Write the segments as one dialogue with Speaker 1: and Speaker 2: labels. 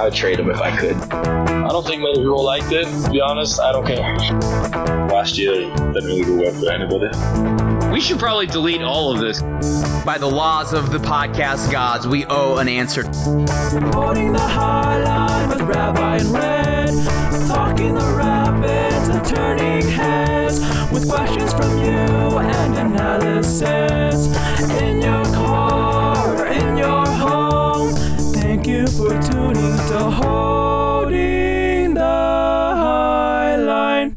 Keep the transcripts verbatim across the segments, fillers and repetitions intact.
Speaker 1: I would trade him if I could.
Speaker 2: I don't think many people liked it, to be honest. I don't care. Last year, didn't really do well for anybody.
Speaker 3: We should probably delete all of this.
Speaker 4: By the laws of the podcast gods, we owe an answer.
Speaker 5: Holding the high line with Rabbi and Red, talking the rapids and turning heads, with questions from you and analysis. In your car or in your home, thank you for tuning to Holding the High Line.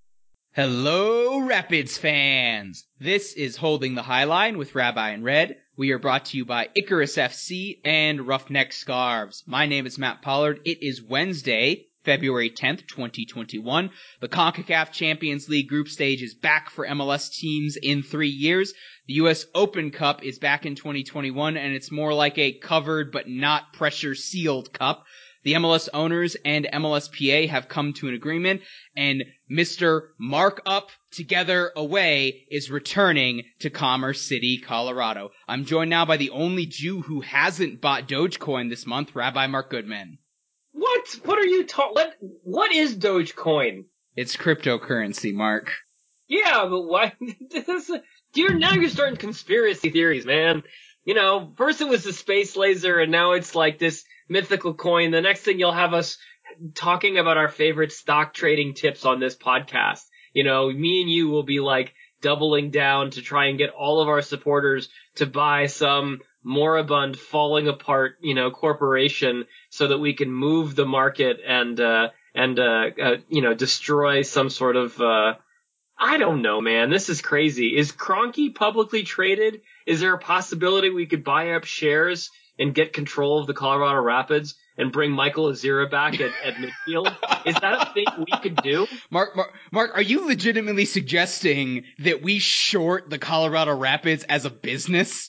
Speaker 4: Hello, Rapids fans! This is Holding the High Line with Rabbi and Red. We are brought to you by Icarus F C and Roughneck Scarves. My name is Matt Pollard. It is Wednesday, February tenth, twenty twenty-one. The CONCACAF Champions League group stage is back for M L S teams in three years. The U S Open Cup is back in twenty twenty-one, and it's more like a covered but not pressure-sealed cup. The M L S owners and M L S P A have come to an agreement, and Mister Mark Up Together Away is returning to Commerce City, Colorado. I'm joined now by the only Jew who hasn't bought Dogecoin this month, Rabbi Mark Goodman.
Speaker 6: What? What are you talking? What? What is Dogecoin?
Speaker 4: It's cryptocurrency, Mark.
Speaker 6: Yeah, but why? This, you're now you're starting conspiracy theories, man. You know, first it was the space laser, and now it's like this mythical coin. The next thing you'll have us talking about our favorite stock trading tips on this podcast. You know, me and you will be like doubling down to try and get all of our supporters to buy some moribund, falling apart, you know, corporation so that we can move the market and, uh, and, uh, uh you know, destroy some sort of, uh, I don't know, man. This is crazy. Is Kroenke publicly traded? Is there a possibility we could buy up shares and get control of the Colorado Rapids and bring Michael Azira back at, at midfield? Is that a thing we could do?
Speaker 4: Mark, Mark, Mark, are you legitimately suggesting that we short the Colorado Rapids as a business?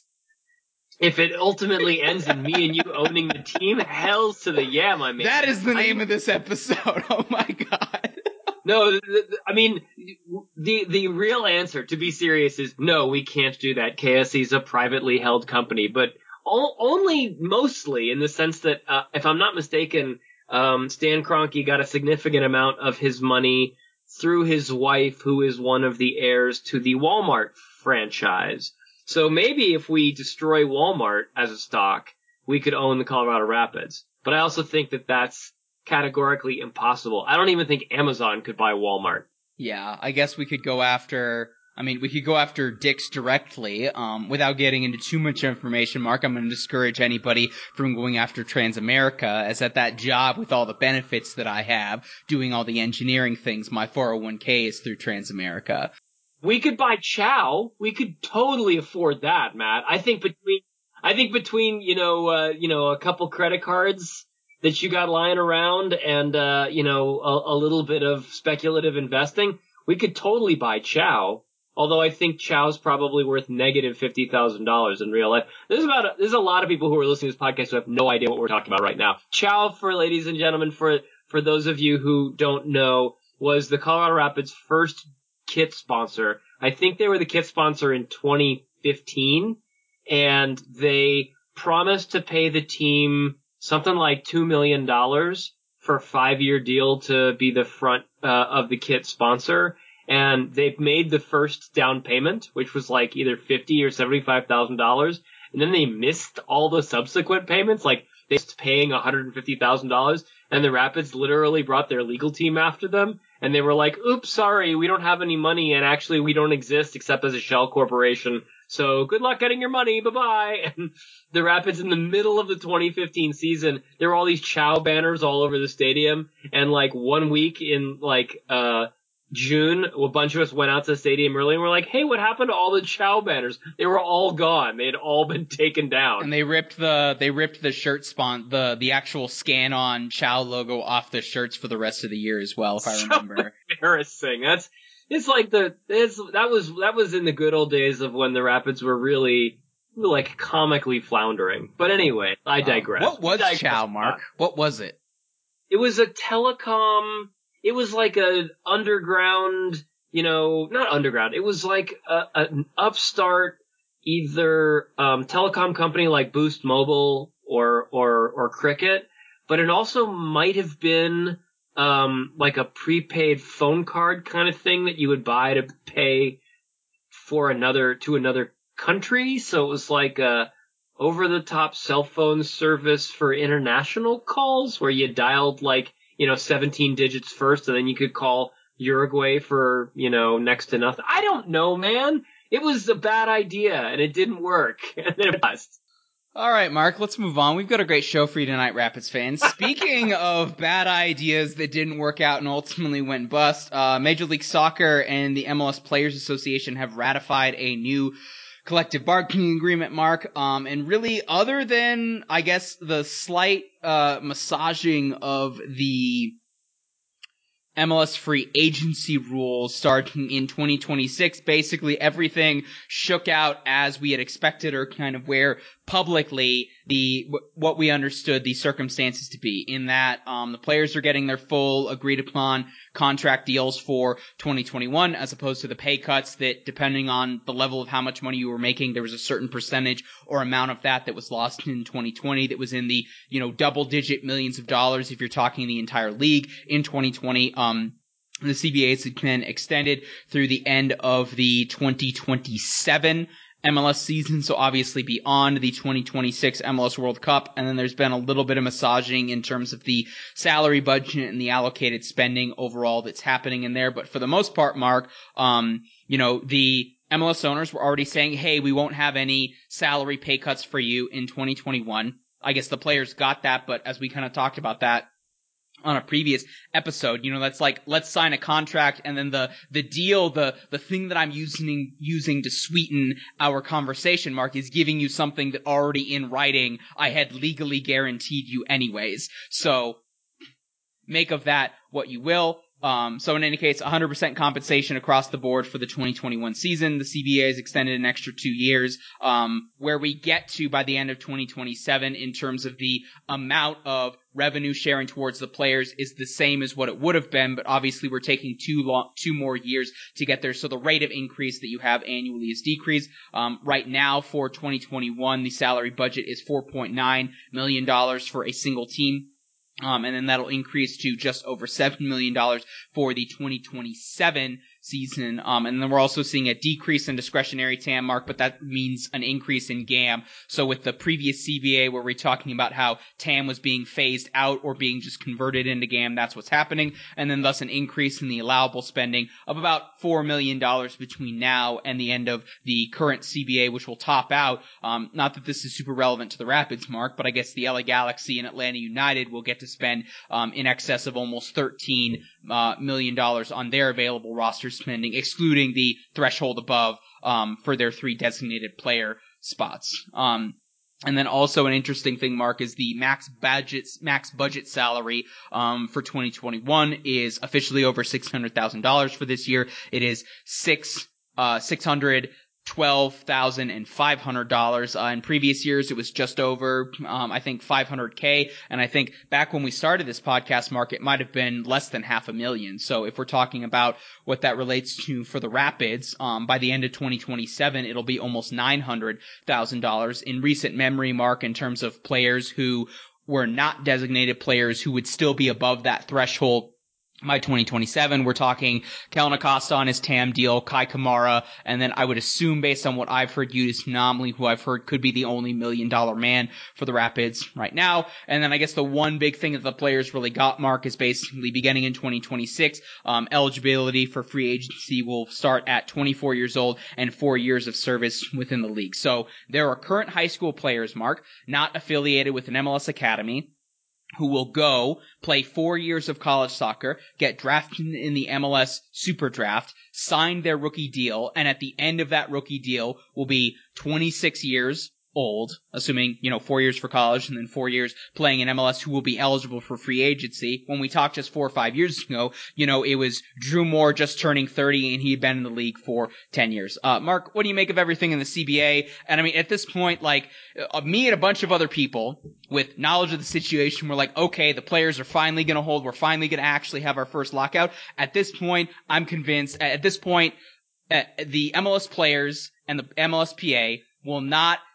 Speaker 6: If it ultimately ends in me and you owning the team, hells to the yeah, my man.
Speaker 4: That is the name
Speaker 6: I,
Speaker 4: of this episode. Oh my god.
Speaker 6: No, the, the, I mean, the the real answer, to be serious, is no, we can't do that. K S E is a privately held company, but all, only mostly in the sense that, uh, if I'm not mistaken, um, Stan Kroenke got a significant amount of his money through his wife, who is one of the heirs to the Walmart franchise. So maybe if we destroy Walmart as a stock, we could own the Colorado Rapids. But I also think that that's categorically impossible. I don't even think Amazon could buy Walmart.
Speaker 4: Yeah, I guess we could go after, I mean, we could go after Dick's directly, um, without getting into too much information, Mark. I'm going to discourage anybody from going after Transamerica, as at that job with all the benefits that I have, doing all the engineering things, my four oh one k is through Transamerica.
Speaker 6: We could buy Chow. We could totally afford that, Matt. I think between, I think between, you know, uh, you know, a couple credit cards that you got lying around and, uh, you know, a, a little bit of speculative investing, we could totally buy Chow. Although I think Chow's probably worth negative fifty thousand dollars in real life. There's about, a, there's a lot of people who are listening to this podcast who have no idea what we're talking about right now. Chow, for ladies and gentlemen, for, for those of you who don't know, was the Colorado Rapids' first kit sponsor. I think they were the kit sponsor in twenty fifteen, and they promised to pay the team something like two million dollars for a five-year deal to be the front uh, of the kit sponsor. And they've made the first down payment, which was like either fifty thousand dollars or seventy-five thousand dollars. And then they missed all the subsequent payments. Like, they missed paying one hundred fifty thousand dollars. And the Rapids literally brought their legal team after them. And they were like, oops, sorry, we don't have any money. And actually, we don't exist except as a shell corporation. So good luck getting your money. Bye-bye. And the Rapids, in the middle of the twenty fifteen season, there were all these Chow banners all over the stadium. And like one week in like, uh, June, a bunch of us went out to the stadium early and we're like, hey, what happened to all the Chow banners? They were all gone. They had all been taken down.
Speaker 4: And they ripped the they ripped the shirt spon the the actual scan on Chow logo off the shirts for the rest of the year as well, if I remember.
Speaker 6: So embarrassing. That's it's like the it's that was that was in the good old days of when the Rapids were really like comically floundering. But anyway, I digress.
Speaker 4: Uh, what was
Speaker 6: digress.
Speaker 4: Chow, Mark? What was it?
Speaker 6: It was a telecom. It was like a underground, you know, not underground. It was like a, an upstart, either um, telecom company like Boost Mobile or or or Cricket, but it also might have been um, like a prepaid phone card kind of thing that you would buy to pay for another to another country. So it was like a over-the-top cell phone service for international calls where you dialed like, you know, seventeen digits first and then you could call Uruguay for, you know, next to nothing. I don't know, man. It was a bad idea and it didn't work. And then it bust.
Speaker 4: All right, Mark, let's move on. We've got a great show for you tonight, Rapids fans. Speaking of bad ideas that didn't work out and ultimately went bust, uh, Major League Soccer and the M L S Players Association have ratified a new collective bargaining agreement, Mark. Um, and really, other than, I guess, the slight uh, massaging of the M L S free agency rules starting in twenty twenty-six, basically everything shook out as we had expected, or kind of where publicly the what we understood the circumstances to be, in that um, the players are getting their full agreed upon contract deals for twenty twenty-one, as opposed to the pay cuts that, depending on the level of how much money you were making, there was a certain percentage or amount of that that was lost in twenty twenty that was in the, you know, double digit millions of dollars if you're talking the entire league in twenty twenty. Um, the C B As have been extended through the end of the twenty twenty-seven M L S season, so obviously beyond the twenty twenty-six M L S World Cup, and then there's been a little bit of massaging in terms of the salary budget and the allocated spending overall that's happening in there. But for the most part, Mark, um, you know, the M L S owners were already saying, hey, we won't have any salary pay cuts for you in twenty twenty-one. I guess the players got that, but as we kind of talked about that on a previous episode, you know, that's like, let's sign a contract, and then the the deal, the the thing that I'm using using to sweeten our conversation, Mark, is giving you something that already in writing I had legally guaranteed you anyways. So make of that what you will. Um, so in any case, one hundred percent compensation across the board for the twenty twenty-one season. The C B A has extended an extra two years. Um, where we get to by the end of twenty twenty-seven in terms of the amount of revenue sharing towards the players is the same as what it would have been, but obviously we're taking two long, two more years to get there. So the rate of increase that you have annually is decreased. Um, right now for twenty twenty-one, the salary budget is four point nine million dollars for a single team. Um, and then that'll increase to just over seven million dollars for the twenty twenty-seven season. Um, and then we're also seeing a decrease in discretionary T A M, Mark, but that means an increase in G A M. So with the previous C B A where we're talking about how T A M was being phased out or being just converted into G A M, that's what's happening. And then thus an increase in the allowable spending of about four million dollars between now and the end of the current C B A, which will top out. Um, not that this is super relevant to the Rapids, Mark, but I guess the L A Galaxy and Atlanta United will get to spend um, in excess of almost thirteen uh, million dollars on their available roster spending, excluding the threshold above um, for their three designated player spots. Um, and then also an interesting thing, Mark, is the max budget max budget salary um, for twenty twenty-one is officially over six hundred thousand dollars for this year. It is six uh, six hundred. twelve thousand five hundred dollars. Uh, in previous years, it was just over, um, I think, five hundred K. And I think back when we started this podcast, Mark, it might have been less than half a million. So if we're talking about what that relates to for the Rapids, um, by the end of twenty twenty-seven, it'll be almost nine hundred thousand dollars. In recent memory, Mark, in terms of players who were not designated players who would still be above that threshold by twenty twenty-seven, we're talking Kellen Acosta on his T A M deal, Kai Kamara, and then I would assume, based on what I've heard, Yudis Phenomenally, who I've heard could be the only million-dollar man for the Rapids right now. And then I guess the one big thing that the players really got, Mark, is basically beginning in twenty twenty-six, um, eligibility for free agency will start at twenty-four years old and four years of service within the league. So there are current high school players, Mark, not affiliated with an M L S academy, who will go play four years of college soccer, get drafted in the M L S Super Draft, sign their rookie deal, and at the end of that rookie deal will be twenty-six years old, assuming, you know, four years for college and then four years playing in M L S, who will be eligible for free agency. When we talked just four or five years ago, you know, it was Drew Moore just turning thirty and he had been in the league for ten years. Uh, Mark, what do you make of everything in the C B A? And I mean, at this point, like, uh, me and a bunch of other people with knowledge of the situation were like, okay, the players are finally going to hold. We're finally going to actually have our first lockout. At this point, I'm convinced, at this point, uh, the M L S players and the M L S P A will not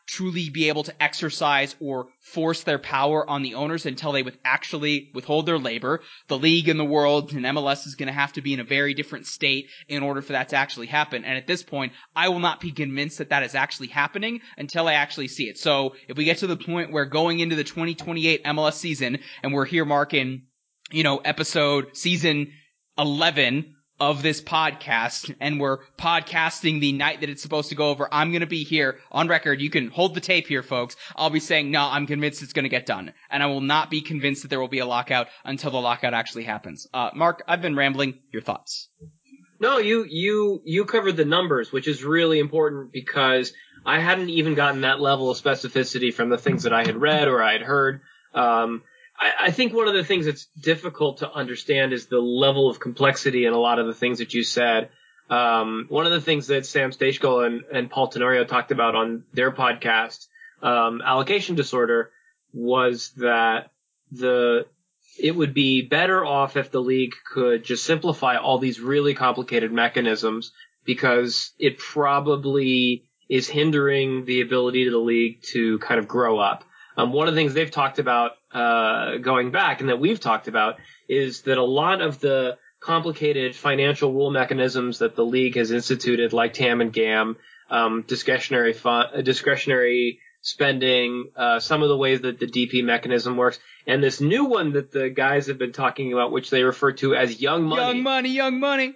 Speaker 4: truly be able to exercise or force their power on the owners until they would actually withhold their labor. The league and the world and M L S is going to have to be in a very different state in order for that to actually happen. And at this point, I will not be convinced that that is actually happening until I actually see it. So if we get to the point where going into the twenty twenty-eight M L S season and we're here marking, you know, episode season eleven of this podcast, and we're podcasting the night that it's supposed to go over, I'm going to be here on record. You can hold the tape here, folks. I'll be saying, no, I'm convinced it's going to get done. And I will not be convinced that there will be a lockout until the lockout actually happens. Uh, Mark, I've been rambling. Your thoughts?
Speaker 6: No, you, you, you covered the numbers, which is really important because I hadn't even gotten that level of specificity from the things that I had read or I had heard. Um, I think one of the things that's difficult to understand is the level of complexity in a lot of the things that you said. Um, one of the things that Sam Stejskal and, and Paul Tenorio talked about on their podcast, um, Allocation Disorder, was that the it would be better off if the league could just simplify all these really complicated mechanisms, because it probably is hindering the ability of the league to kind of grow up. Um, one of the things they've talked about uh, going back, and that we've talked about, is that a lot of the complicated financial rule mechanisms that the league has instituted, like T A M and G A M, um, discretionary fun, discretionary spending, uh, some of the ways that the D P mechanism works, and this new one that the guys have been talking about, which they refer to as Young Money.
Speaker 4: Young money, young money.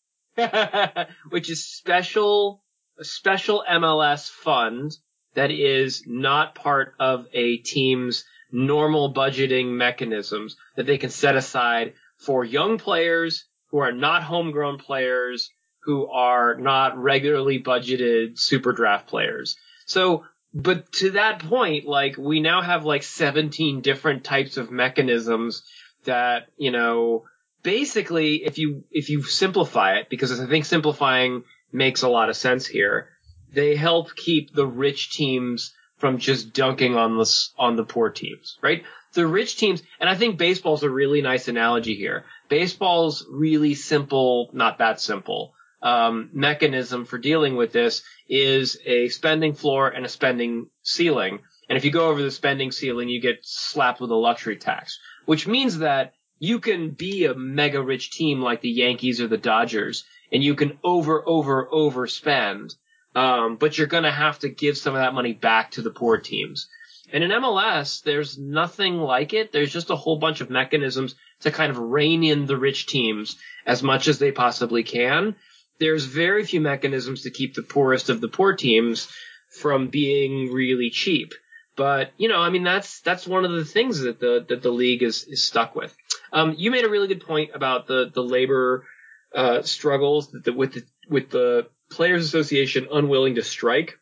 Speaker 6: Which is special, a special M L S fund that is not part of a team's normal budgeting mechanisms that they can set aside for young players who are not homegrown players, who are not regularly budgeted super draft players. So, but to that point, like, we now have like seventeen different types of mechanisms that, you know, basically if you, if you simplify it, because I think simplifying makes a lot of sense here, they help keep the rich teams from just dunking on the, on the poor teams, right? The rich teams, and I think baseball's a really nice analogy here. Baseball's really simple, not that simple, um, mechanism for dealing with this is a spending floor and a spending ceiling. And if you go over the spending ceiling, you get slapped with a luxury tax, which means that you can be a mega rich team like the Yankees or the Dodgers, and you can over, over, overspend. Um, but you're going to have to give some of that money back to the poor teams. And in M L S, there's nothing like it. There's just a whole bunch of mechanisms to kind of rein in the rich teams as much as they possibly can. There's very few mechanisms to keep the poorest of the poor teams from being really cheap. But, you know, I mean, that's, that's one of the things that the, that the league is, is stuck with. Um, you made a really good point about the, the labor, uh, struggles that the, with the, with the Players Association unwilling to strike.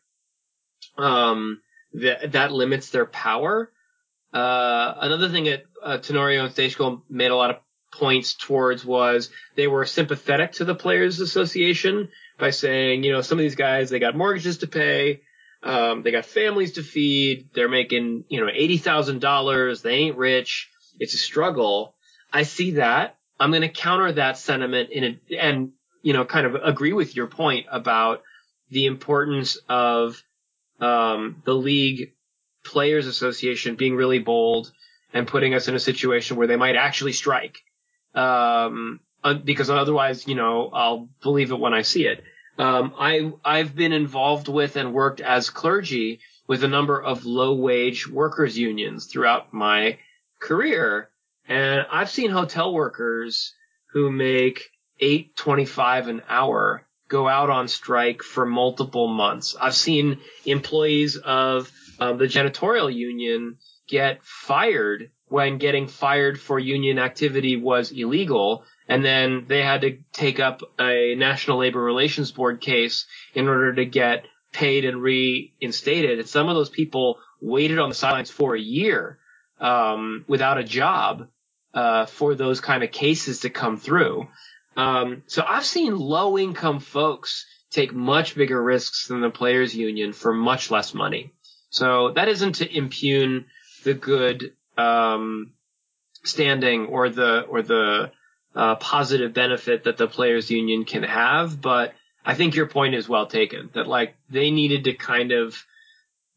Speaker 6: Um, that, that limits their power. Uh, another thing that, uh, Tenorio and Stejskal made a lot of points towards was they were sympathetic to the Players Association by saying, you know, some of these guys, they got mortgages to pay. Um, they got families to feed. They're making, you know, eighty thousand dollars. They ain't rich. It's a struggle. I see that. I'm going to counter that sentiment in a, and, you know, kind of agree with your point about the importance of, um, the League Players Association being really bold and putting us in a situation where they might actually strike. Um, because otherwise, you know, I'll believe it when I see it. Um, I, I've been involved with and worked as clergy with a number of low-wage workers unions throughout my career. And I've seen hotel workers who make eight twenty-five an hour go out on strike for multiple months. I've seen employees of um, the janitorial union get fired when getting fired for union activity was illegal. And then they had to take up a National Labor Relations Board case in order to get paid and reinstated. And some of those people waited on the sidelines for a year um, without a job uh, for those kind of cases to come through. Um, so I've seen low-income folks take much bigger risks than the players' union for much less money. So that isn't to impugn the good um, standing or the or the Uh, positive benefit that the players union can have, but I think your point is well taken, that like they needed to kind of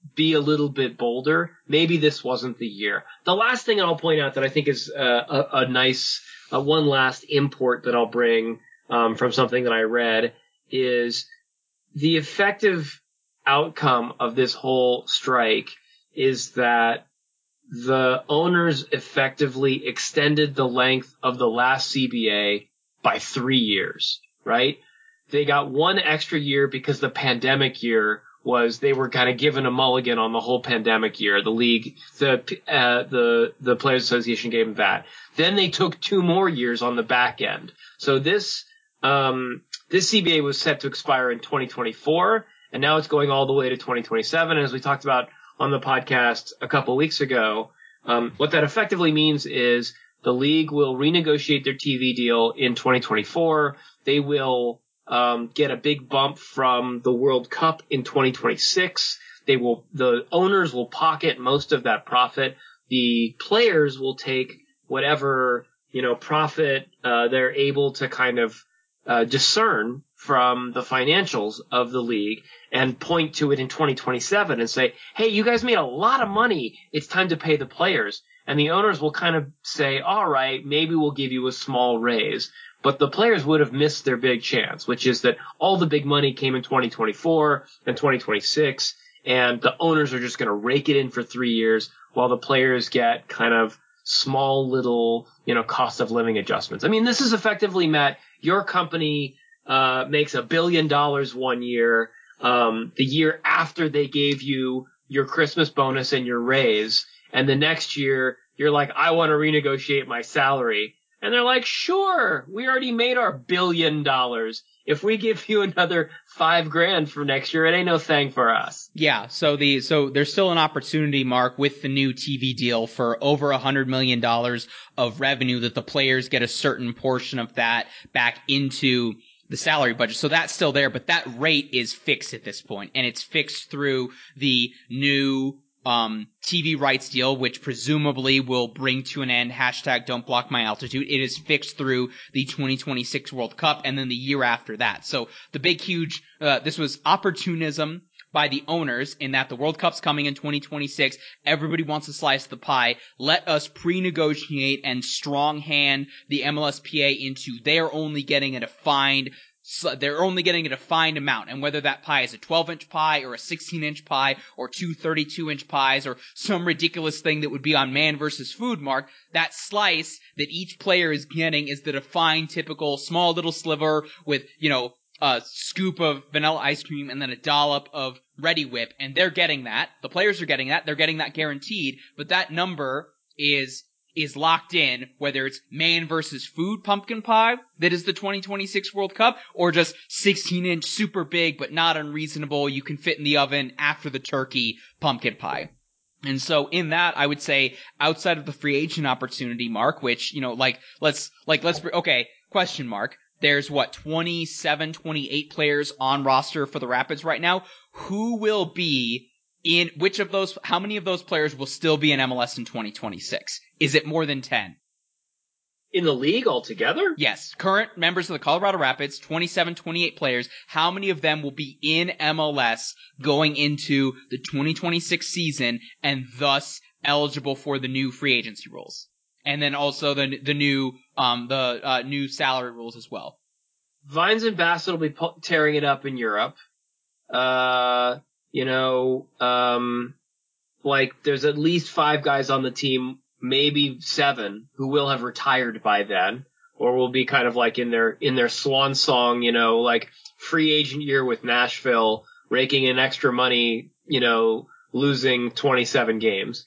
Speaker 6: be a little bit bolder, maybe this wasn't the year. The last thing I'll point out that I think is uh, a, a nice, uh, one last import that I'll bring um, from something that I read is the effective outcome of this whole strike is that the owners effectively extended the length of the last C B A by three years, right? They got one extra year because the pandemic year was they were kind of given a mulligan on the whole pandemic year. The league, the uh, the the Players Association gave them that. Then they took two more years on the back end. So this um this C B A was set to expire in twenty twenty-four, and now it's going all the way to twenty twenty-seven. As we talked about on the podcast a couple weeks ago, um, what that effectively means is the league will renegotiate their T V deal in twenty twenty-four. They will um, get a big bump from the World Cup in twenty twenty-six. They will, the owners will pocket most of that profit. The players will take whatever, you know, profit uh, they're able to kind of uh, discern from the financials of the league and point to it in twenty twenty-seven and say, hey, you guys made a lot of money. It's time to pay the players. And the owners will kind of say, all right, maybe we'll give you a small raise. But the players would have missed their big chance, which is that all the big money came in twenty twenty-four and twenty twenty-six, and the owners are just going to rake it in for three years while the players get kind of small little, you know, cost of living adjustments. I mean, this is effectively, Matt, your company uh makes a billion dollars one year. Um, the year after they gave you your Christmas bonus and your raise, and the next year you're like, I want to renegotiate my salary. And they're like, sure, we already made our billion dollars. If we give you another five grand for next year, it ain't no thing for us.
Speaker 4: Yeah, so the so there's still an opportunity, Mark, with the new T V deal for over a hundred million dollars of revenue that the players get a certain portion of that back into the salary budget. So that's still there, but that rate is fixed at this point, and it's fixed through the new um T V rights deal, which presumably will bring to an end hashtag don't block my altitude. It is fixed through the twenty twenty-six World Cup and then the year after that. So the big, huge, uh, this was opportunism by the owners in that the World Cup's coming in twenty twenty-six. Everybody wants a slice of the pie. Let us pre-negotiate and strong hand the M L S P A into they're only getting a defined So they're only getting a defined amount, and whether that pie is a twelve-inch pie or a sixteen-inch pie or two thirty-two-inch pies or some ridiculous thing that would be on Man versus Food, Mark, that slice that each player is getting is the defined, typical, small little sliver with, you know, a scoop of vanilla ice cream and then a dollop of Ready Whip, and they're getting that. The players are getting that. They're getting that guaranteed, but that number is... is locked in, whether it's Man versus Food pumpkin pie that is the twenty twenty-six World Cup, or just sixteen-inch super big but not unreasonable, you can fit in the oven after the turkey pumpkin pie. And so in that, I would say outside of the free agent opportunity, Mark, which, you know, like, let's, like, let's, okay, question mark. There's what, twenty-seven, twenty-eight players on roster for the Rapids right now. Who will be in which of those, how many of those players will still be in M L S in twenty twenty-six? Is it more than ten?
Speaker 6: In the league altogether?
Speaker 4: Yes. Current members of the Colorado Rapids, twenty-seven, twenty-eight players. How many of them will be in M L S going into the twenty twenty-six season and thus eligible for the new free agency rules? And then also the the new um the uh, new salary rules as well.
Speaker 6: Vines and Bassett will be po- tearing it up in Europe. Uh... You know, um, like there's at least five guys on the team, maybe seven, who will have retired by then, or will be kind of like in their in their swan song, you know, like free agent year with Nashville, raking in extra money, you know, losing twenty-seven games.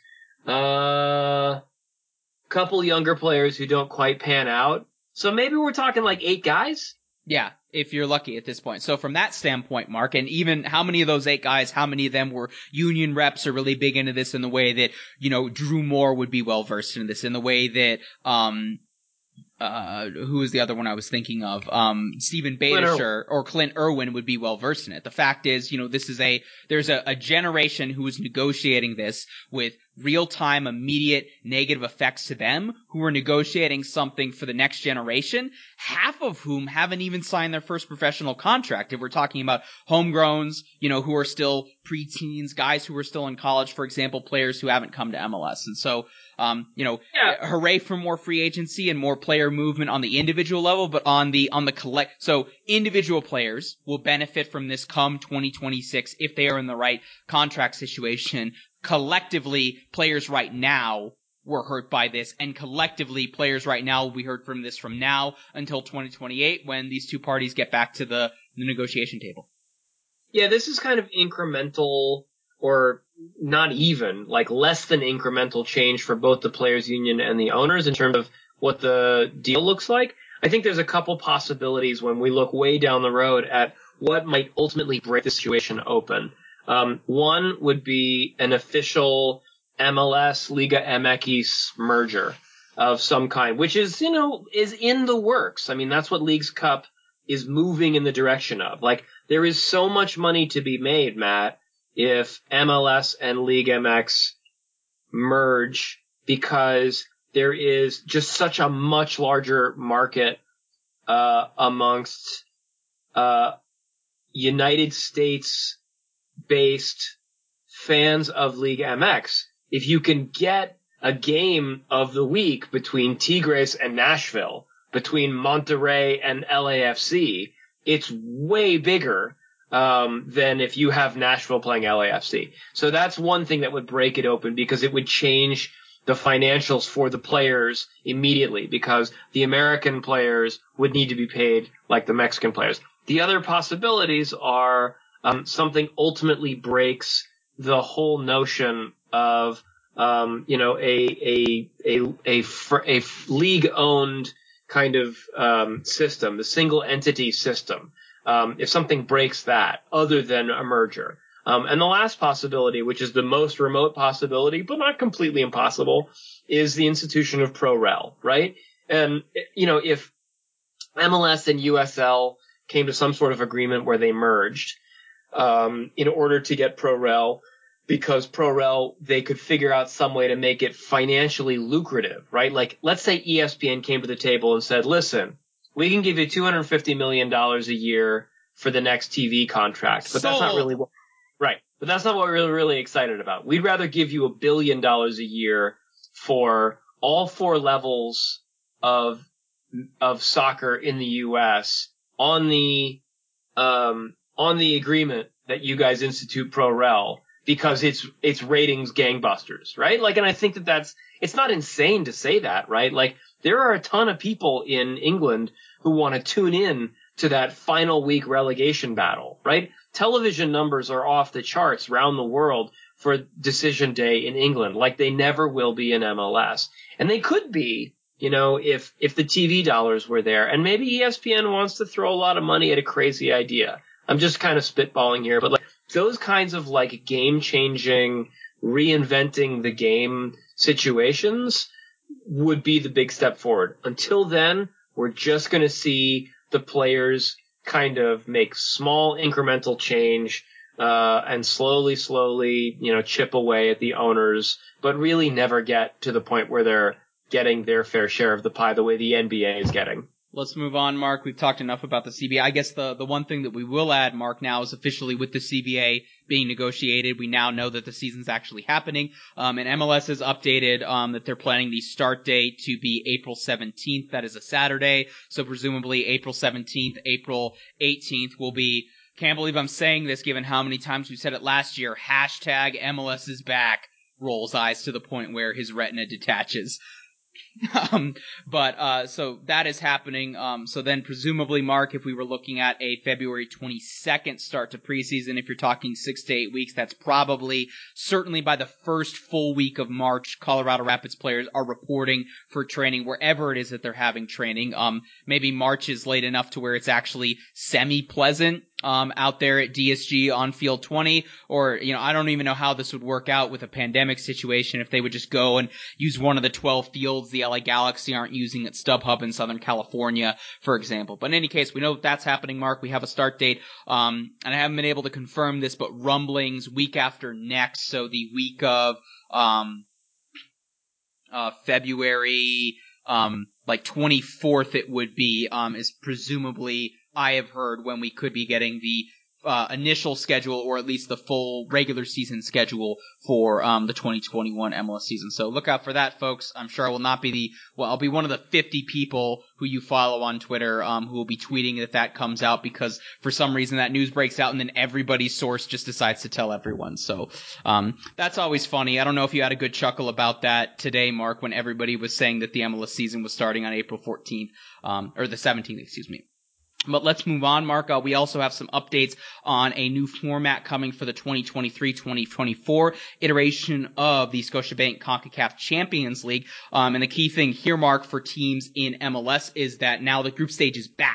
Speaker 6: Uh, couple younger players who don't quite pan out. So maybe we're talking like eight guys.
Speaker 4: Yeah, if you're lucky at this point. So from that standpoint, Mark, and even how many of those eight guys, how many of them were union reps are really big into this in the way that, you know, Drew Moore would be well versed in this, in the way that, um, uh, who was the other one I was thinking of? Um, Stephen Beitasher or Clint Irwin would be well versed in it. The fact is, you know, this is a, there's a, a generation who is negotiating this with real-time, immediate negative effects to them who are negotiating something for the next generation, half of whom haven't even signed their first professional contract. If we're talking about homegrowns, you know, who are still preteens, guys who are still in college, for example, players who haven't come to M L S. And so, um, you know,
Speaker 6: Yeah.
Speaker 4: hooray for more free agency and more player movement on the individual level, but on the, on the collect, so individual players will benefit from this come twenty twenty-six if they are in the right contract situation. Collectively, players right now were hurt by this, and collectively, players right now will be hurt from this from now until twenty twenty-eight when these two parties get back to the, the negotiation table.
Speaker 6: Yeah, this is kind of incremental, or not even, like less than incremental change for both the players union and the owners in terms of what the deal looks like. I think there's a couple possibilities when we look way down the road at what might ultimately break the situation open. Um, one would be an official M L S Liga M X merger of some kind, which is, you know, is in the works. I mean, that's what Leagues Cup is moving in the direction of. Like, there is so much money to be made, Matt, if M L S and League M X merge, because there is just such a much larger market uh, amongst uh, United States based fans of League M X. If you can get a game of the week between Tigres and Nashville, between Monterrey and L A F C, it's way bigger um, than if you have Nashville playing L A F C. So that's one thing that would break it open, because it would change the financials for the players immediately, because the American players would need to be paid like the Mexican players. The other possibilities are Um, something ultimately breaks the whole notion of, um, you know, a a a a, fr- a league-owned kind of um, system, the single entity system. Um, if something breaks that, other than a merger, um, and the last possibility, which is the most remote possibility, but not completely impossible, is the institution of pro-rel, right? And you know, if M L S and U S L came to some sort of agreement where they merged, Um, in order to get pro-rel, because pro-rel, they could figure out some way to make it financially lucrative, right? Like, let's say E S P N came to the table and said, listen, we can give you two hundred fifty million dollars a year for the next T V contract, but that's not
Speaker 4: Sold.
Speaker 6: really what, right. But that's not what we're really, really excited about. We'd rather give you a billion dollars a year for all four levels of, of soccer in the U S on the, um, on the agreement that you guys institute pro-rel, because it's it's ratings gangbusters, right? Like, and I think that that's, it's not insane to say that, right? Like, there are a ton of people in England who want to tune in to that final week relegation battle, right? Television numbers are off the charts around the world for decision day in England, like they never will be in M L S. And they could be, you know, if if the T V dollars were there. And maybe E S P N wants to throw a lot of money at a crazy idea. I'm just kind of spitballing here, but like those kinds of like game changing, reinventing the game situations would be the big step forward. Until then, we're just going to see the players kind of make small incremental change, uh, and slowly, slowly, you know, chip away at the owners, but really never get to the point where they're getting their fair share of the pie the way the N B A is getting.
Speaker 4: Let's move on, Mark. We've talked enough about the C B A. I guess the, the one thing that we will add, Mark, now is officially with the C B A being negotiated, we now know that the season's actually happening. Um, and M L S has updated um, that they're planning the start date to be April seventeenth. That is a Saturday. So presumably April seventeenth, April eighteenth will be, can't believe I'm saying this given how many times we said it last year, hashtag M L S is back, rolls eyes to the point where his retina detaches. um, but, uh, so that is happening. Um, so then presumably, Mark, if we were looking at a February twenty-second start to preseason, if you're talking six to eight weeks, that's probably certainly by the first full week of March, Colorado Rapids players are reporting for training wherever it is that they're having training. Um, maybe March is late enough to where it's actually semi-pleasant. um, out there at D S G on field twenty, or, you know, I don't even know how this would work out with a pandemic situation if they would just go and use one of the twelve fields the L A Galaxy aren't using at StubHub in Southern California, for example. But in any case, we know that that's happening, Mark. We have a start date, um, and I haven't been able to confirm this, but rumblings week after next, so the week of, um, uh, February, um, like twenty-fourth it would be, um, is presumably, I have heard, when we could be getting the uh, initial schedule, or at least the full regular season schedule for um, the twenty twenty-one M L S season. So look out for that, folks. I'm sure I will not be the, well, I'll be one of the fifty people who you follow on Twitter um, who will be tweeting that that comes out, because for some reason that news breaks out and then everybody's source just decides to tell everyone. So um, that's always funny. I don't know if you had a good chuckle about that today, Mark, when everybody was saying that the M L S season was starting on April fourteenth, um, or the seventeenth, excuse me. But let's move on, Mark. Uh, we also have some updates on a new format coming for the twenty twenty-three twenty twenty-four iteration of the Scotiabank CONCACAF Champions League. Um, and the key thing here, Mark, for teams in M L S is that now the group stage is back.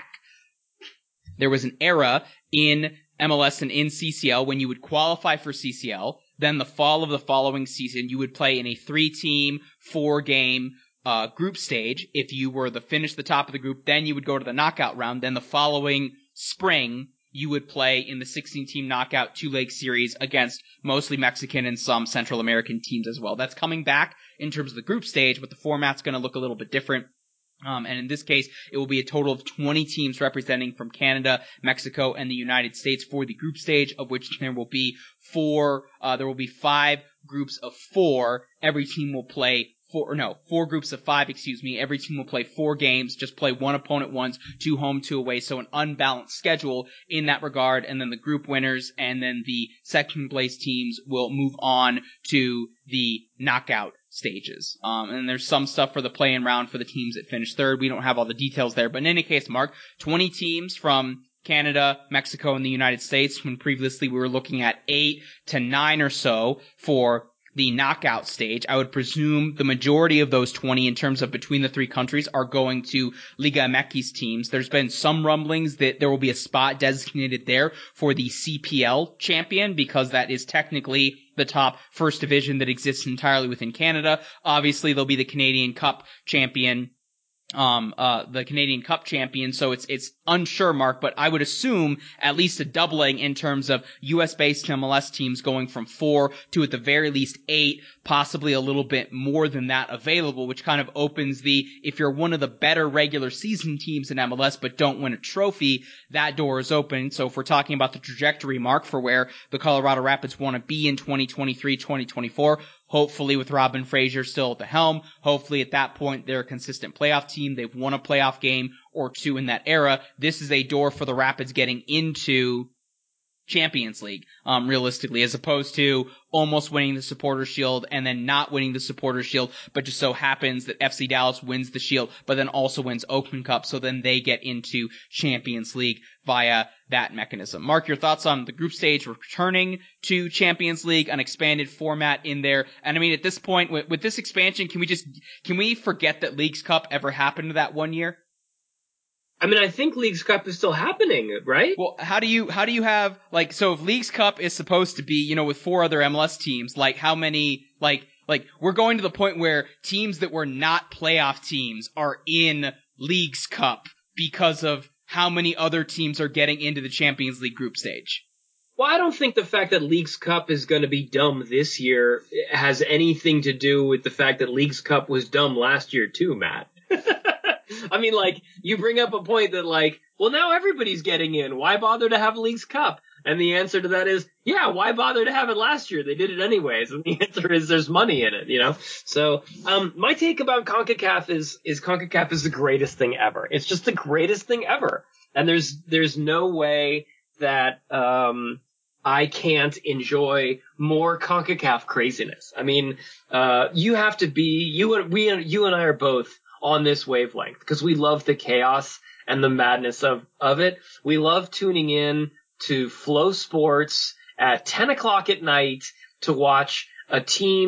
Speaker 4: There was an era in M L S and in C C L when you would qualify for C C L. Then the fall of the following season, you would play in a three-team, four-game Uh, group stage. If you were the finish the top of the group, then you would go to the knockout round. Then the following spring, you would play in the sixteen-team knockout two-leg series against mostly Mexican and some Central American teams as well. That's coming back in terms of the group stage, but the format's going to look a little bit different. Um, and in this case, it will be a total of twenty teams representing from Canada, Mexico, and the United States for the group stage, of which there will be four, uh, there will be five groups of four. Every team will play Four, no, four groups of five, excuse me. Every team will play four games, just play one opponent once, two home, two away, so an unbalanced schedule in that regard, and then the group winners and then the second place teams will move on to the knockout stages. Um, and there's some stuff for the play-in round for the teams that finish third. We don't have all the details there, but in any case, Mark, twenty teams from Canada, Mexico, and the United States, when previously we were looking at eight to nine or so for the knockout stage. I would presume the majority of those twenty in terms of between the three countries are going to Liga M X teams. There's been some rumblings that there will be a spot designated there for the C P L champion, because that is technically the top first division that exists entirely within Canada. Obviously, there'll be the Canadian Cup champion, um, uh, the Canadian Cup champion, so it's, it's unsure, Mark, but I would assume at least a doubling in terms of U S-based M L S teams going from four to at the very least eight, possibly a little bit more than that available, which kind of opens the, if you're one of the better regular season teams in M L S but don't win a trophy, that door is open. So if we're talking about the trajectory, Mark, for where the Colorado Rapids want to be in twenty twenty-three twenty twenty-four, hopefully with Robin Fraser still at the helm, hopefully at that point they're a consistent playoff team. They've won a playoff game or two in that era. This is a door for the Rapids getting into Champions League, um, realistically, as opposed to almost winning the Supporters' Shield and then not winning the Supporters' Shield, but just so happens that F C Dallas wins the Shield, but then also wins Oakland Cup, so then they get into Champions League via that mechanism. Mark, your thoughts on the group stage returning to Champions League, an expanded format in there, and I mean, at this point, with, with this expansion, can we just, can we forget that Leagues Cup ever happened that one year?
Speaker 6: I mean, I think Leagues Cup is still happening, right?
Speaker 4: Well, how do you, how do you have, like, so if Leagues Cup is supposed to be, you know, with four other M L S teams, like, how many, like, like, we're going to the point where teams that were not playoff teams are in Leagues Cup because of how many other teams are getting into the Champions League group stage?
Speaker 6: Well, I don't think the fact that Leagues Cup is going to be dumb this year has anything to do with the fact that Leagues Cup was dumb last year too, Matt. I mean, like, you bring up a point that, like, well, now everybody's getting in. Why bother to have Leagues Cup? And the answer to that is, yeah, why bother to have it last year? They did it anyways. And the answer is there's money in it, you know? So, um, my take about CONCACAF is, is CONCACAF is the greatest thing ever. It's just the greatest thing ever. And there's, there's no way that, um, I can't enjoy more CONCACAF craziness. I mean, uh, you have to be, you and, we, you and I are both on this wavelength because we love the chaos and the madness of, of it. We love tuning in to Flow Sports at ten o'clock at night to watch a team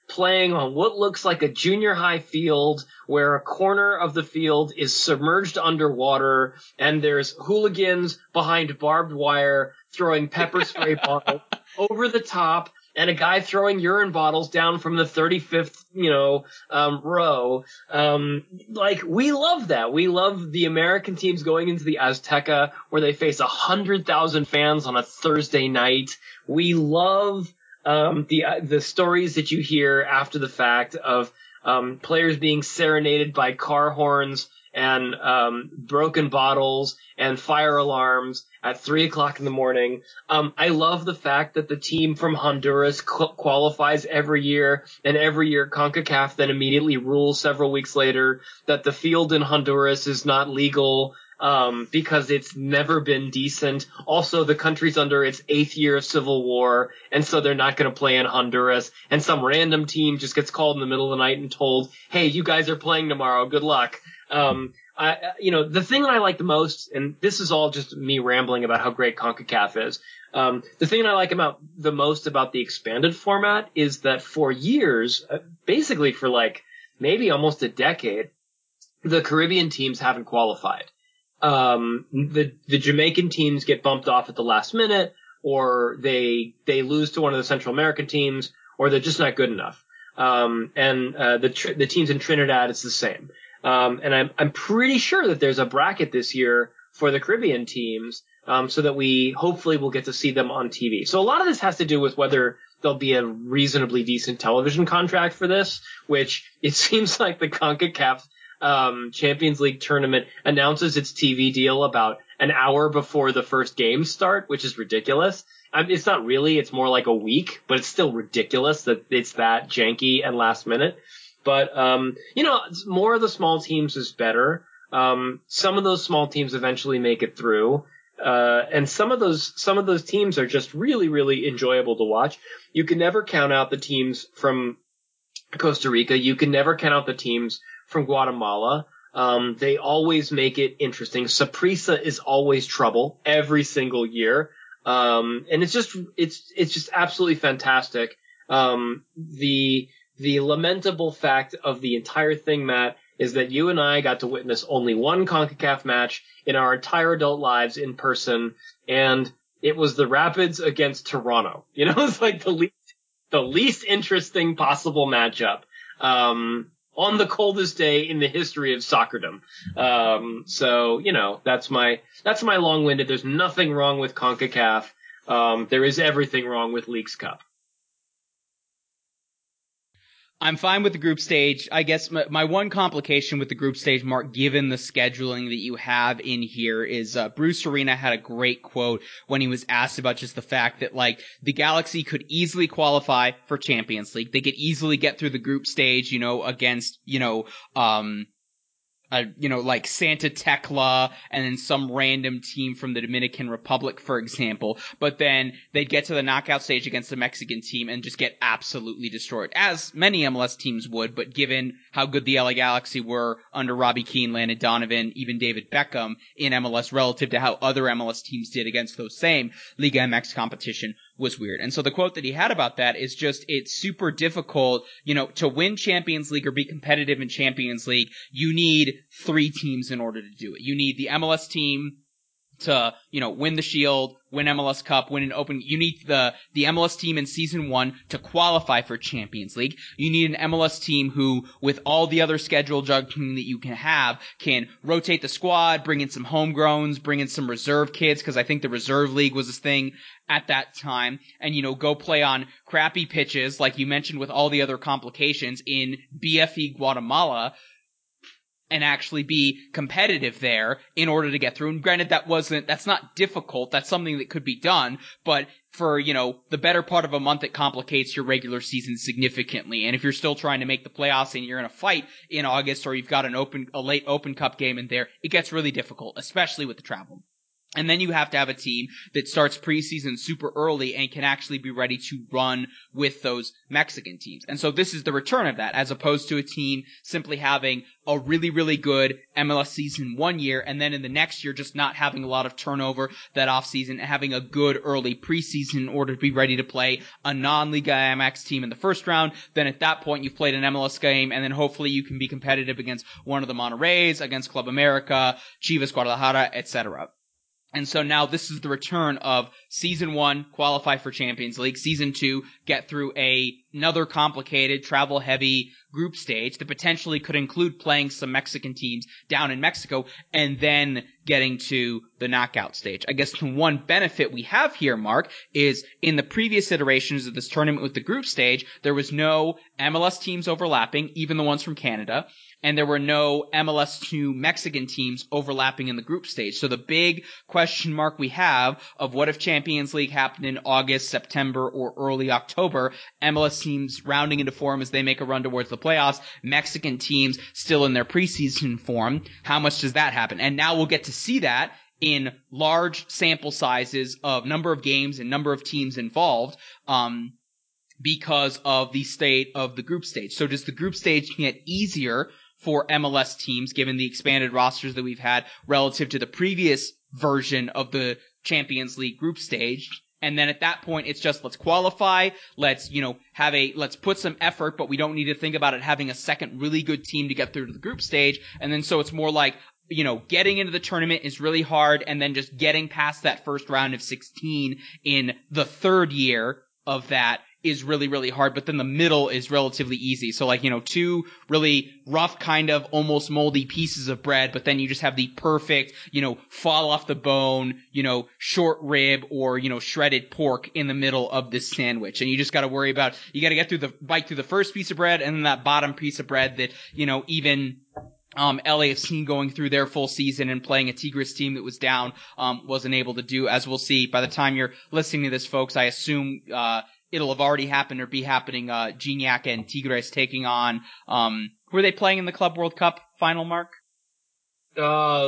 Speaker 6: playing on what looks like a junior high field where a corner of the field is submerged underwater and there's hooligans behind barbed wire throwing pepper spray bottles over the top and a guy throwing urine bottles down from the thirty-fifth, you know, um, row. Um, like, we love that. We love the American teams going into the Azteca where they face a hundred thousand fans on a Thursday night. We love Um, the uh, the stories that you hear after the fact of um, players being serenaded by car horns and um, broken bottles and fire alarms at three o'clock in the morning. Um, I love the fact that the team from Honduras qu- qualifies every year, and every year CONCACAF then immediately rules several weeks later that the field in Honduras is not legal. Um, because it's never been decent. Also, the country's under its eighth year of civil war, and so they're not going to play in Honduras. And some random team just gets called in the middle of the night and told, "Hey, you guys are playing tomorrow. Good luck." Um, I, you know, the thing that I like the most, and this is all just me rambling about how great CONCACAF is. Um, the thing that I like about the most about the expanded format is that for years, basically for like maybe almost a decade, the Caribbean teams haven't qualified. Um, the, the Jamaican teams get bumped off at the last minute, or they, they lose to one of the Central American teams, or they're just not good enough. Um, and, uh, the, tr- the teams in Trinidad, it's the same. Um, and I'm, I'm pretty sure that there's a bracket this year for the Caribbean teams, um, so that we hopefully will get to see them on T V. So a lot of this has to do with whether there'll be a reasonably decent television contract for this, which it seems like the CONCACAF Um, Champions League tournament announces its T V deal about an hour before the first games start, which is ridiculous. I mean, it's not really, it's more like a week, but it's still ridiculous that it's that janky and last minute. But, um, you know, more of the small teams is better. Um, some of those small teams eventually make it through. Uh, and some of those, some of those teams are just really, really enjoyable to watch. You can never count out the teams from Costa Rica. You can never count out the teams from Guatemala. Um, they always make it interesting. Saprissa is always trouble every single year. Um, and it's just, it's, it's just absolutely fantastic. Um, the, the lamentable fact of the entire thing, Matt, is that you and I got to witness only one CONCACAF match in our entire adult lives in person, and it was the Rapids against Toronto. You know, it's like the least, the least interesting possible matchup. Um, on the coldest day in the history of soccerdom. Um, so, you know, that's my, that's my long-winded. There's nothing wrong with CONCACAF. Um, there is everything wrong with Leagues Cup.
Speaker 4: I'm fine with the group stage. I guess my, my one complication with the group stage, Mark, given the scheduling that you have in here, is uh, Bruce Arena had a great quote when he was asked about just the fact that, like, the Galaxy could easily qualify for Champions League. They could easily get through the group stage, you know, against, you know, um, Uh, you know, like Santa Tecla and then some random team from the Dominican Republic, for example. But then they'd get to the knockout stage against the Mexican team and just get absolutely destroyed, as many M L S teams would. But given how good the L A Galaxy were under Robbie Keane, Landon Donovan, even David Beckham in M L S relative to how other M L S teams did against those same Liga M X competition, was weird. And so the quote that he had about that is just, it's super difficult, you know, to win Champions League or be competitive in Champions League, you need three teams in order to do it. You need the M L S team to, you know, win the Shield, win M L S Cup, win an open. You need the the M L S team in season one to qualify for Champions League. You need an M L S team who, with all the other schedule juggling that you can have, can rotate the squad, bring in some homegrowns, bring in some reserve kids, because I think the reserve league was a thing at that time, and, you know, go play on crappy pitches, like you mentioned, with all the other complications in B F E Guatemala, and actually be competitive there in order to get through. And granted, that wasn't, that's not difficult. That's something that could be done. But for, you know, the better part of a month, it complicates your regular season significantly. And if you're still trying to make the playoffs and you're in a fight in August, or you've got an open, a late Open Cup game in there, it gets really difficult, especially with the travel. And then you have to have a team that starts preseason super early and can actually be ready to run with those Mexican teams. And so this is the return of that, as opposed to a team simply having a really, really good M L S season one year, and then in the next year just not having a lot of turnover that offseason and having a good early preseason in order to be ready to play a non-Liga M X team in the first round. Then at that point, you've played an M L S game, and then hopefully you can be competitive against one of the Monterreys, against Club America, Chivas Guadalajara, et cetera. And so now this is the return of season one, qualify for Champions League. Season two, get through a, another complicated, travel-heavy group stage that potentially could include playing some Mexican teams down in Mexico and then getting to the knockout stage. I guess the one benefit we have here, Mark, is in the previous iterations of this tournament with the group stage, there was no M L S teams overlapping, even the ones from Canada. And there were no M L S two Mexican teams overlapping in the group stage. So the big question mark we have of what if Champions League happened in August, September, or early October, M L S teams rounding into form as they make a run towards the playoffs, Mexican teams still in their preseason form, how much does that happen? And now we'll get to see that in large sample sizes of number of games and number of teams involved, um, because of the state of the group stage. So does the group stage get easier for M L S teams, given the expanded rosters that we've had relative to the previous version of the Champions League group stage? And then at that point, it's just let's qualify, let's, you know, have a, let's put some effort, but we don't need to think about it having a second really good team to get through to the group stage. And then so it's more like, you know, getting into the tournament is really hard, and then just getting past that first round of sixteen in the third year of that is really, really hard, but then the middle is relatively easy. So like, you know, two really rough kind of almost moldy pieces of bread, but then you just have the perfect, you know, fall off the bone, you know, short rib or, you know, shredded pork in the middle of this sandwich. And you just got to worry about, you got to get through the, bite through the first piece of bread and then that bottom piece of bread that, you know, even Um, L A F C going through their full season and playing a Tigres team that was down, um, wasn't able to do, as we'll see. By the time you're listening to this, folks, I assume, uh, it'll have already happened or be happening, uh, Gignac and Tigres taking on, um, who are they playing in the Club World Cup final, Mark?
Speaker 6: Uh,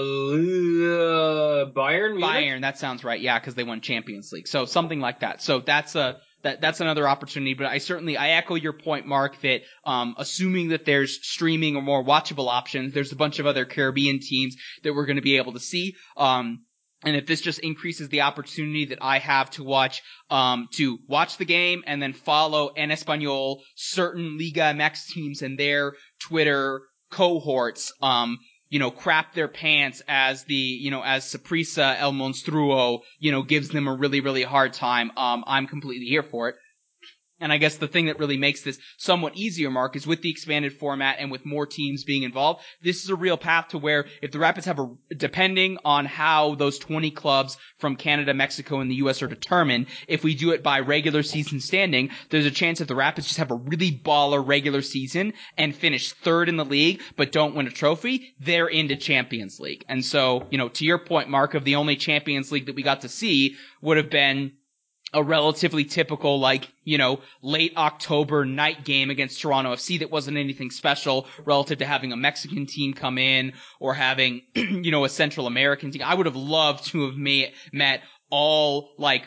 Speaker 6: uh Bayern? Munich?
Speaker 4: Bayern, that sounds right, yeah, because they won Champions League. So something like that. So that's a, That, that's another opportunity, but I certainly, I echo your point, Mark, that, um, assuming that there's streaming or more watchable options, there's a bunch of other Caribbean teams that we're going to be able to see. Um, and if this just increases the opportunity that I have to watch, um, to watch the game and then follow en Español certain Liga M X teams and their Twitter cohorts, um, you know, crap their pants as the, you know, as Saprissa El Monstruo, you know, gives them a really, really hard time. Um, I'm completely here for it. And I guess the thing that really makes this somewhat easier, Mark, is with the expanded format and with more teams being involved, this is a real path to where if the Rapids have a, depending on how those twenty clubs from Canada, Mexico, and the U S are determined, if we do it by regular season standing, there's a chance that the Rapids just have a really baller regular season and finish third in the league, but don't win a trophy, they're into Champions League. And so, you know, to your point, Mark, of the only Champions League that we got to see would have been a relatively typical, like, you know, late October night game against Toronto F C that wasn't anything special relative to having a Mexican team come in or having, you know, a Central American team. I would have loved to have met, met all, like,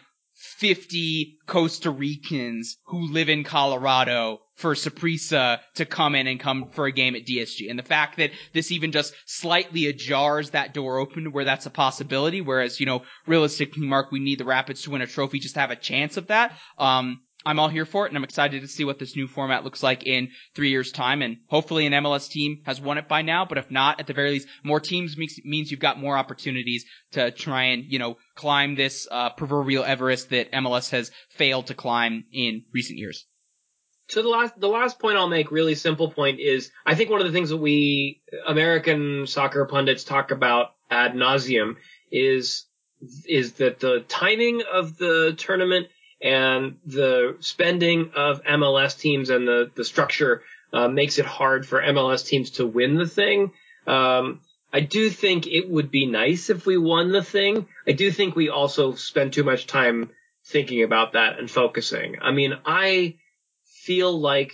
Speaker 4: fifty Costa Ricans who live in Colorado for Saprissa to come in and come for a game at D S G. And the fact that this even just slightly ajars that door open to where that's a possibility, whereas, you know, realistically, Mark, we need the Rapids to win a trophy just to have a chance of that. Um, I'm all here for it, and I'm excited to see what this new format looks like in three years' time. And hopefully an M L S team has won it by now, but if not, at the very least, more teams makes, means you've got more opportunities to try and, you know, climb this uh, proverbial Everest that M L S has failed to climb in recent years.
Speaker 6: So the last, the last point I'll make, really simple point, is I think one of the things that we American soccer pundits talk about ad nauseum is is that the timing of the tournament and the spending of M L S teams and the the structure uh, makes it hard for M L S teams to win the thing. Um, I do think it would be nice if we won the thing. I do think we also spend too much time thinking about that and focusing. I mean, I feel like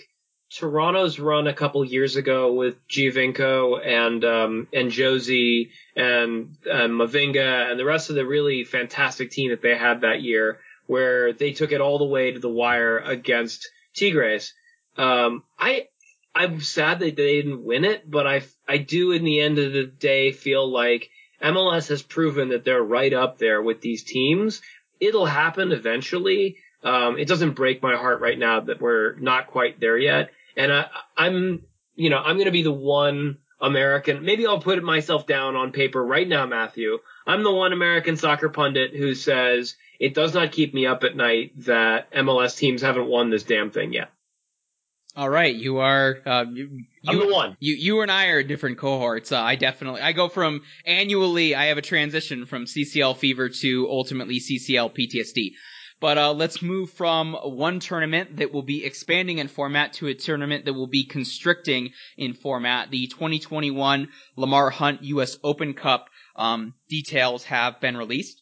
Speaker 6: Toronto's run a couple years ago with Giovinco and um, and Josie and uh, Mavinga and the rest of the really fantastic team that they had that year, where they took it all the way to the wire against Tigres. Um, I I'm sad that they didn't win it, but I I do in the end of the day feel like M L S has proven that they're right up there with these teams. It'll happen eventually. Um, it doesn't break my heart right now that we're not quite there yet. And I, I'm, you know, I'm going to be the one American. Maybe I'll put myself down on paper right now, Matthew. I'm the one American soccer pundit who says it does not keep me up at night that M L S teams haven't won this damn thing yet.
Speaker 4: All right, you are. Uh, you,
Speaker 6: I'm
Speaker 4: you,
Speaker 6: the one.
Speaker 4: You, you and I are different cohorts. Uh, I definitely. I go from annually. I have a transition from C C L fever to ultimately C C L P T S D. But uh, let's move from one tournament that will be expanding in format to a tournament that will be constricting in format. The twenty twenty-one Lamar Hunt U S Open Cup um, details have been released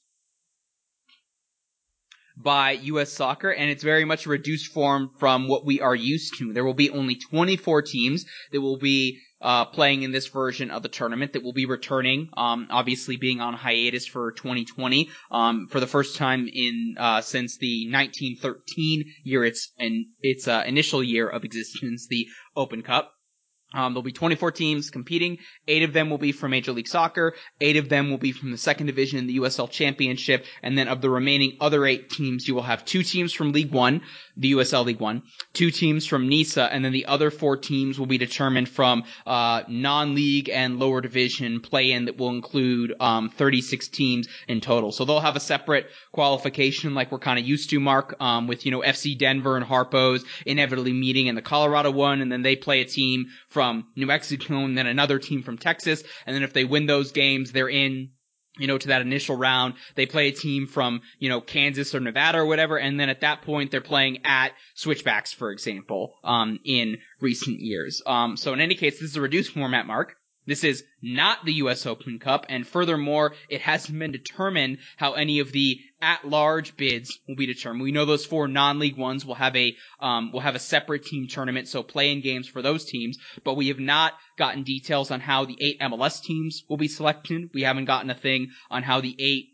Speaker 4: by U S Soccer, and it's very much a reduced form from what we are used to. There will be only twenty-four teams that will be uh playing in this version of the tournament, that will be returning, um obviously being on hiatus for twenty twenty, um for the first time in uh since the nineteen thirteen year, its and its uh, initial year of existence, the Open Cup. Um, there'll be twenty-four teams competing. Eight of them will be from Major League Soccer. Eight of them will be from the second division in the U S L Championship. And then of the remaining other eight teams, you will have two teams from League One, the U S L League One, two teams from NISA, and then the other four teams will be determined from uh non-league and lower division play-in that will include um thirty-six teams in total. So they'll have a separate qualification like we're kind of used to, Mark, um with, you know, F C Denver and Harpos inevitably meeting in the Colorado one, and then they play a team from New Mexico and then another team from Texas, and then if they win those games, they're in, you know, to that initial round. They play a team from, you know, Kansas or Nevada or whatever, and then at that point they're playing at Switchbacks, for example, um, in recent years. Um, so in any case, this is a reduced format, Mark. This is not the U S Open Cup, and furthermore, it hasn't been determined how any of the at-large bids will be determined. We know those four non-league ones will have a um, will have a separate team tournament, so play-in games for those teams, but we have not gotten details on how the eight M L S teams will be selected. We haven't gotten a thing on how the eight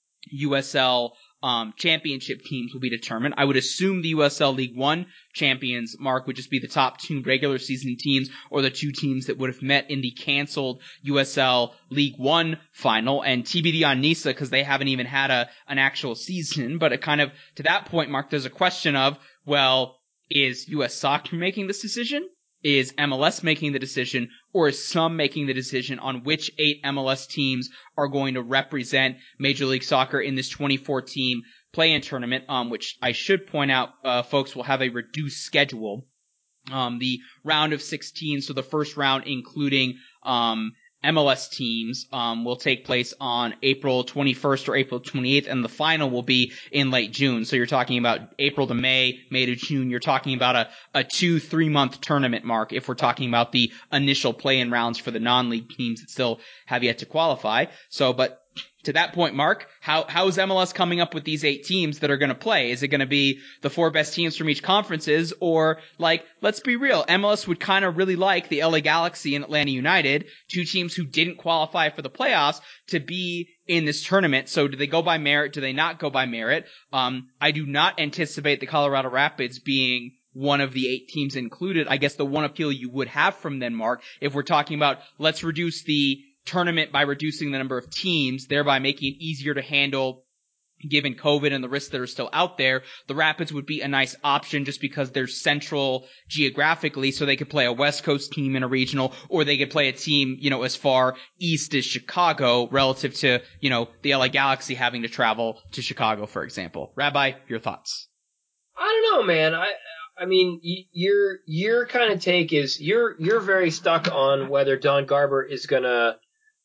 Speaker 4: U S L um, championship teams will be determined. I would assume the U S L League One champions, Mark, would just be the top two regular season teams, or the two teams that would have met in the canceled U S L League One final, and T B D on NISA because they haven't even had a an actual season. But it kind of, to that point, Mark, there's a question of, well, is U S Soccer making this decision? Is M L S making the decision, or is some making the decision on which eight M L S teams are going to represent Major League Soccer in this twenty-four team play-in tournament, um, which I should point out, uh, folks, will have a reduced schedule. Um, the round of sixteen, so the first round including um, M L S teams, um, will take place on April twenty-first or April twenty-eighth, and the final will be in late June. So you're talking about April to May, May to June. You're talking about a, a two, three-month tournament, Mark, if we're talking about the initial play-in rounds for the non-league teams that still have yet to qualify. So, but to that point, Mark, how how is M L S coming up with these eight teams that are going to play? Is it going to be the four best teams from each conferences, or, like, let's be real, M L S would kind of really like the L A Galaxy and Atlanta United, two teams who didn't qualify for the playoffs, to be in this tournament. So do they go by merit? Do they not go by merit? Um, I do not anticipate the Colorado Rapids being one of the eight teams included. I guess the one appeal you would have from then, Mark, if we're talking about let's reduce the tournament by reducing the number of teams, thereby making it easier to handle given COVID and the risks that are still out there, the Rapids would be a nice option just because they're central geographically, so they could play a West Coast team in a regional, or they could play a team, you know, as far east as Chicago relative to, you know, the L A Galaxy having to travel to Chicago, for example. Rabbi, your thoughts?
Speaker 6: I don't know, man. I I mean, y- your your kind of take is you're you're very stuck on whether Don Garber is gonna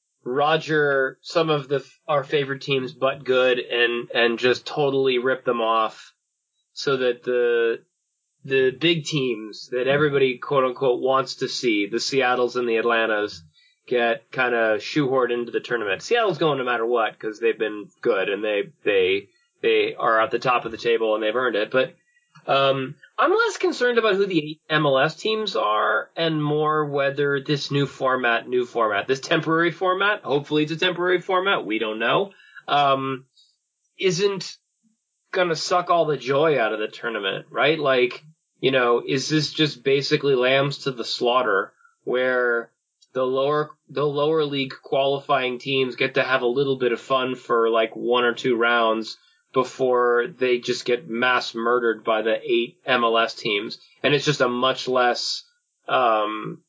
Speaker 6: Roger some of the our favorite teams but good and and just totally rip them off so that the the big teams that everybody quote unquote wants to see, the Seattles and the Atlantas, get kind of shoehorned into the tournament. Seattle's going no matter what because they've been good and they they they are at the top of the table and they've earned it. But um I'm less concerned about who the eight M L S teams are and more whether this new format, new format, this temporary format, hopefully it's a temporary format, we don't know, um, isn't gonna suck all the joy out of the tournament, right? Like, you know, is this just basically lambs to the slaughter where the lower, the lower league qualifying teams get to have a little bit of fun for like one or two rounds before they just get mass murdered by the eight M L S teams. And it's just a much less, um,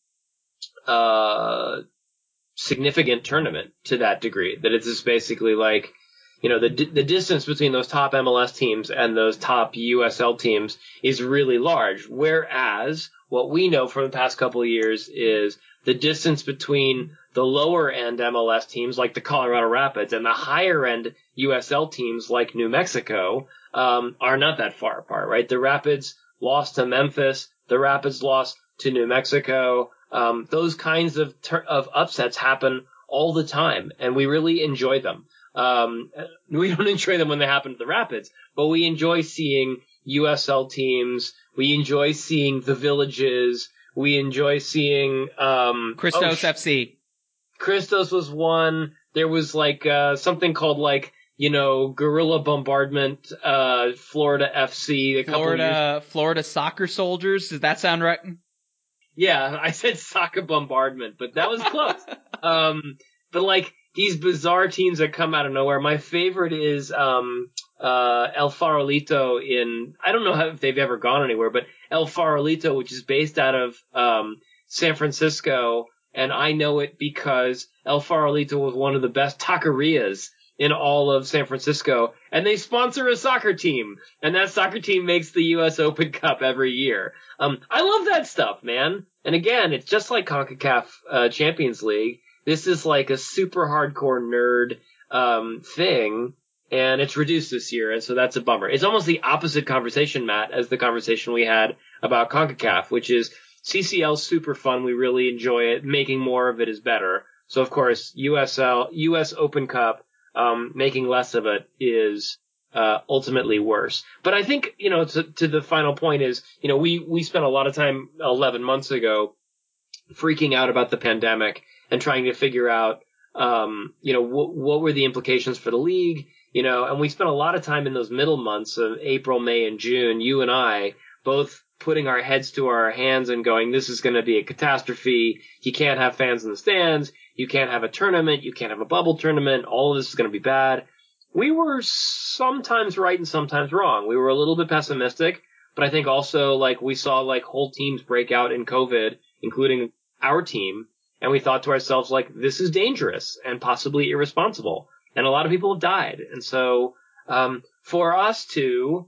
Speaker 6: uh, significant tournament to that degree. That it's just basically like, you know, the the distance between those top M L S teams and those top U S L teams is really large. Whereas what we know from the past couple of years is the distance between the lower end M L S teams like the Colorado Rapids and the higher end U S L teams like New Mexico um, are not that far apart, right? The Rapids lost to Memphis. The Rapids lost to New Mexico. Um, those kinds of ter- of upsets happen all the time, and we really enjoy them. Um, we don't enjoy them when they happen to the Rapids, but we enjoy seeing U S L teams. We enjoy seeing the Villages. We enjoy seeing um,
Speaker 4: Christos
Speaker 6: oh,
Speaker 4: F C.
Speaker 6: Christos was one. There was like uh, something called like you know Guerrilla Bombardment, uh, Florida F C. A
Speaker 4: Florida
Speaker 6: couple years.
Speaker 4: Florida Soccer Soldiers. Does that sound right?
Speaker 6: Yeah, I said Soccer Bombardment, but that was close. um, but like these bizarre teams that come out of nowhere. My favorite is um, uh, El Farolito in. I don't know how, if they've ever gone anywhere, but El Farolito, which is based out of um, San Francisco. And I know it because El Farolito was one of the best taquerias in all of San Francisco. And they sponsor a soccer team. And that soccer team makes the U S Open Cup every year. Um, I love that stuff, man. And again, it's just like CONCACAF uh, Champions League. This is like a super hardcore nerd um, thing. And it's reduced this year. And so that's a bummer. It's almost the opposite conversation, Matt, as the conversation we had about CONCACAF, which is C C L's super fun. We really enjoy it. Making more of it is better. So, of course, U S L, U S Open Cup, um, making less of it is uh, ultimately worse. But I think, you know, to, to the final point is, you know, we, we spent a lot of time eleven months ago freaking out about the pandemic and trying to figure out, um, you know, wh- what were the implications for the league, you know, and we spent a lot of time in those middle months of April, May, and June, you and I, both putting our heads to our hands and going, this is going to be a catastrophe. You can't have fans in the stands. You can't have a tournament. You can't have a bubble tournament. All of this is going to be bad. We were sometimes right and sometimes wrong. We were a little bit pessimistic, but I think also like we saw like whole teams break out in COVID, including our team. And we thought to ourselves, like, this is dangerous and possibly irresponsible. And a lot of people have died. And so, um, for us to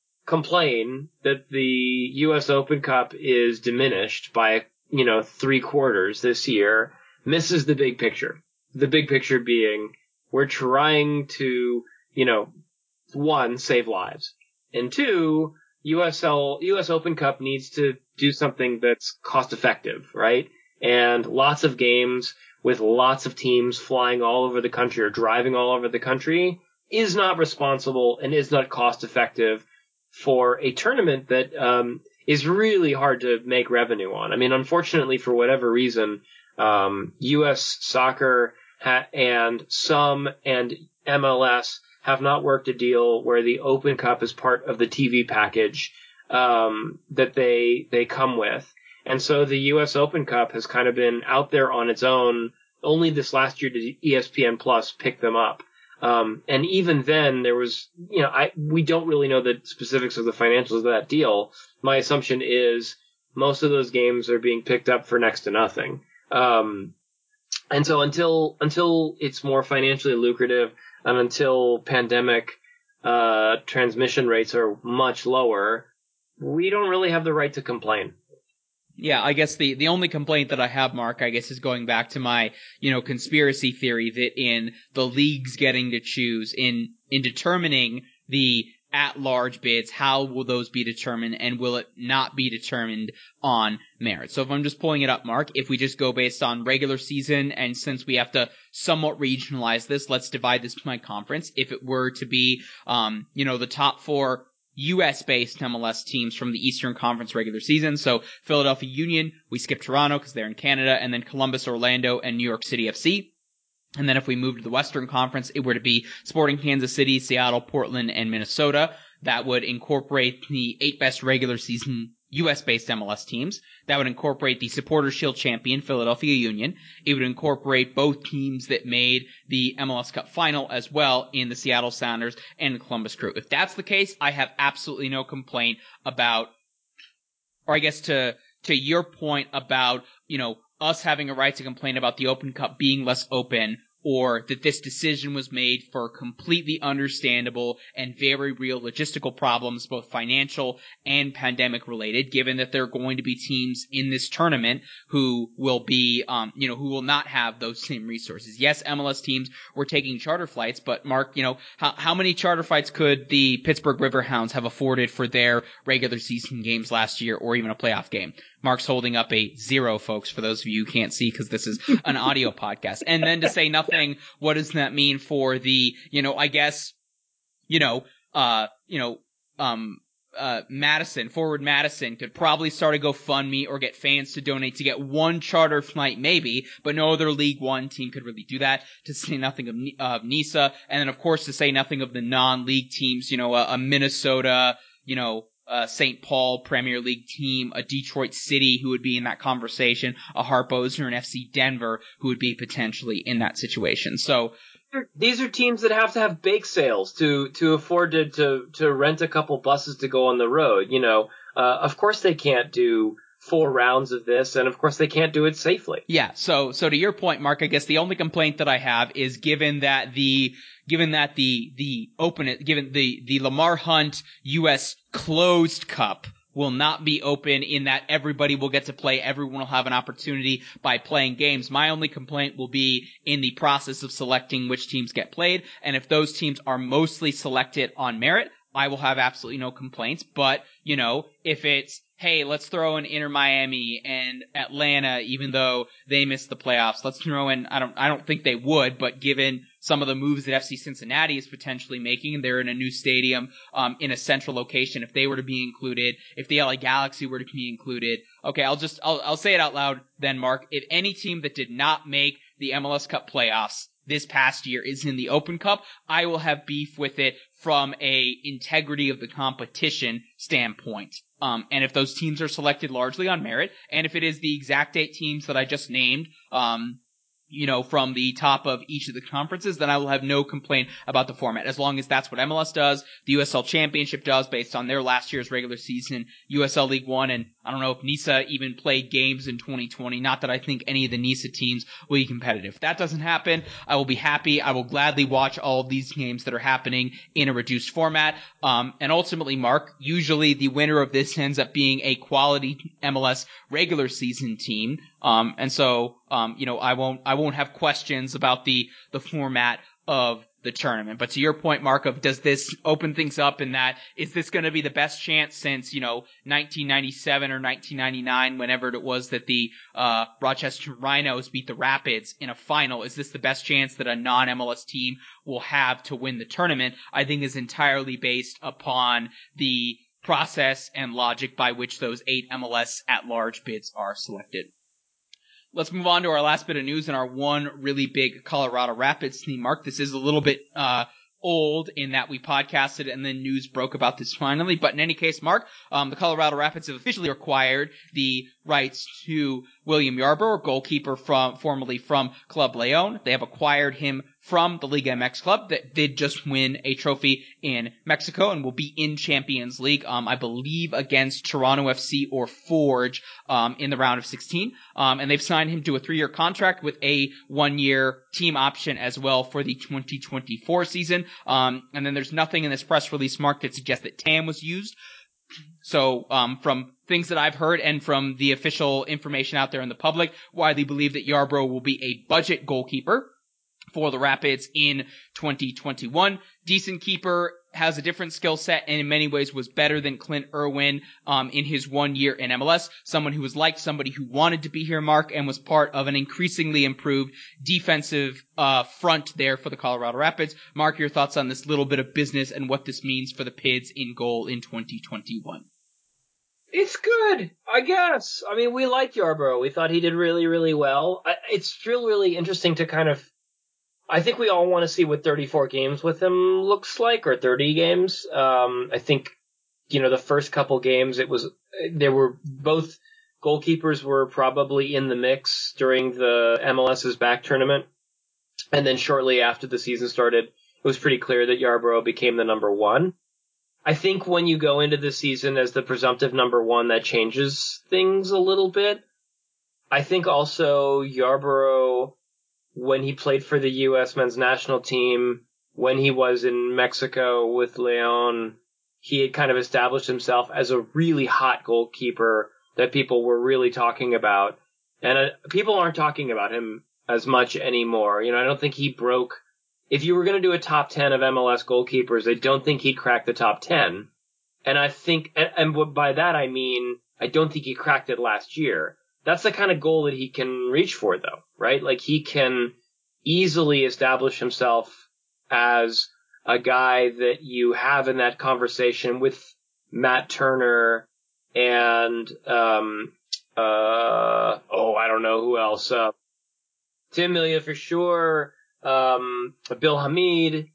Speaker 6: complain that the U S Open Cup is diminished by, you know, three quarters this year misses the big picture. The big picture being we're trying to, you know, one, save lives. And two, U S L, U S Open Cup needs to do something that's cost effective, right? And lots of games with lots of teams flying all over the country or driving all over the country is not responsible and is not cost effective for a tournament that um, is really hard to make revenue on. I mean, unfortunately, for whatever reason, um, U S soccer ha- and some and M L S have not worked a deal where the Open Cup is part of the T V package um, that they they come with. And so the U S Open Cup has kind of been out there on its own. Only this last year did E S P N Plus pick them up. Um, and even then there was, you know, I, we don't really know the specifics of the financials of that deal. My assumption is most of those games are being picked up for next to nothing. Um, and so until, until it's more financially lucrative and until pandemic, uh, transmission rates are much lower, we don't really have the right to complain.
Speaker 4: Yeah, I guess the, the only complaint that I have, Mark, I guess is going back to my, you know, conspiracy theory that in the leagues getting to choose, in, in determining the at-large bids, how will those be determined, and will it not be determined on merit? So if I'm just pulling it up, Mark, if we just go based on regular season, and since we have to somewhat regionalize this, let's divide this by conference. If it were to be, um, you know, the top four U S-based M L S teams from the Eastern Conference regular season. So Philadelphia Union, we skip Toronto because they're in Canada, and then Columbus, Orlando, and New York City F C. And then if we move to the Western Conference, it were to be Sporting Kansas City, Seattle, Portland, and Minnesota. That would incorporate the eight best regular season U S-based M L S teams. That would incorporate the Supporters Shield champion, Philadelphia Union. It would incorporate both teams that made the M L S Cup final as well in the Seattle Sounders and Columbus Crew. If that's the case, I have absolutely no complaint about, or I guess to, to your point about, you know, us having a right to complain about the Open Cup being less open, or that this decision was made for completely understandable and very real logistical problems, both financial and pandemic related, given that there are going to be teams in this tournament who will be, um, you know, who will not have those same resources. Yes, M L S teams were taking charter flights, but Mark, you know, how, how many charter flights could the Pittsburgh Riverhounds have afforded for their regular season games last year, or even a playoff game? Mark's holding up a zero, folks, for those of you who can't see, because this is an audio podcast. And then to say nothing, what does that mean for the, you know, I guess, you know, uh, you know, um, uh, Madison, Forward Madison could probably start a GoFundMe or get fans to donate to get one charter flight maybe, but no other League One team could really do that, to say nothing of, of NISA, and then of course to say nothing of the non-league teams, you know, a, a Minnesota, you know, Uh, Saint Paul Premier League team, a Detroit City who would be in that conversation, a Harpos or an F C Denver who would be potentially in that situation. So
Speaker 6: these are teams that have to have bake sales to to afford to to, to rent a couple buses to go on the road. You know, uh, of course they can't do four rounds of this, and of course they can't do it safely.
Speaker 4: Yeah. So so to your point, Mark, I guess the only complaint that I have is given that the given that the the open given the the Lamar Hunt U S Closed Cup will not be open, in that everybody will get to play, everyone will have an opportunity by playing games. My only complaint will be in the process of selecting which teams get played, and if those teams are mostly selected on merit, I will have absolutely no complaints. But, you know, if it's, hey, let's throw in Inter Miami and Atlanta, even though they missed the playoffs, let's throw in, I don't, I don't think they would, but given some of the moves that F C Cincinnati is potentially making, and they're in a new stadium, um, in a central location, if they were to be included, if the L A Galaxy were to be included, okay, I'll just, I'll, I'll say it out loud then, Mark. If any team that did not make the M L S Cup playoffs this past year is in the Open Cup, I will have beef with it from a integrity of the competition standpoint. Um, and if those teams are selected largely on merit, and if it is the exact eight teams that I just named, um, you know, from the top of each of the conferences, then I will have no complaint about the format, as long as that's what M L S does, the U S L Championship does, based on their last year's regular season, U S L League One, and I don't know if NISA even played games in twenty twenty. Not that I think any of the NISA teams will be competitive. If that doesn't happen, I will be happy. I will gladly watch all of these games that are happening in a reduced format. Um, and ultimately, Mark, usually the winner of this ends up being a quality M L S regular season team. Um, and so, um, you know, I won't, I won't have questions about the, the format of the tournament. But to your point, Mark, of does this open things up, in that, is this going to be the best chance since, you know, nineteen ninety-seven or nineteen ninety-nine, whenever it was that the, uh, Rochester Rhinos beat the Rapids in a final? Is this the best chance that a non-M L S team will have to win the tournament? I think is entirely based upon the process and logic by which those eight M L S at-large bids are selected. Let's move on to our last bit of news and our one really big Colorado Rapids team. Mark, this is a little bit uh old in that we podcasted and then news broke about this finally. But in any case, Mark, um, the Colorado Rapids have officially acquired the rights to William Yarbrough, goalkeeper from formerly from Club Leon. They have acquired him from the Liga M X club that did just win a trophy in Mexico and will be in Champions League, um, I believe against Toronto F C or Forge, um, in the round of sixteen. Um, and they've signed him to a three-year contract with a one-year team option as well for the twenty twenty-four season. Um, and then there's nothing in this press release, Mark, that suggests that T A M was used. So, um, from things that I've heard and from the official information out there in the public, widely believe that Yarbrough will be a budget goalkeeper for the Rapids in twenty twenty-one. Decent keeper, has a different skill set and in many ways was better than Clint Irwin um, in his one year in M L S. Someone who was liked, somebody who wanted to be here, Mark, and was part of an increasingly improved defensive uh, front there for the Colorado Rapids. Mark, your thoughts on this little bit of business and what this means for the Pids in goal in twenty twenty-one?
Speaker 6: It's good, I guess. I mean, we liked Yarbrough. We thought he did really, really well. It's still really interesting to kind of I think we all want to see what thirty-four games with him looks like, or thirty games. Um, I think, you know, the first couple games, it was, there were both goalkeepers were probably in the mix during the MLS's back tournament. And then shortly after the season started, it was pretty clear that Yarbrough became the number one. I think when you go into the season as the presumptive number one, that changes things a little bit. I think also Yarbrough, when he played for the U S men's national team, when he was in Mexico with León, he had kind of established himself as a really hot goalkeeper that people were really talking about. And uh, people aren't talking about him as much anymore. You know, I don't think he broke, if you were going to do a top ten of M L S goalkeepers, I don't think he'd crack the top ten. And I think, and, and by that I mean, I don't think he cracked it last year. That's the kind of goal that he can reach for, though, right? Like, he can easily establish himself as a guy that you have in that conversation with Matt Turner and, um, uh, oh, I don't know who else, uh, Tim Melia for sure, um, Bill Hamid,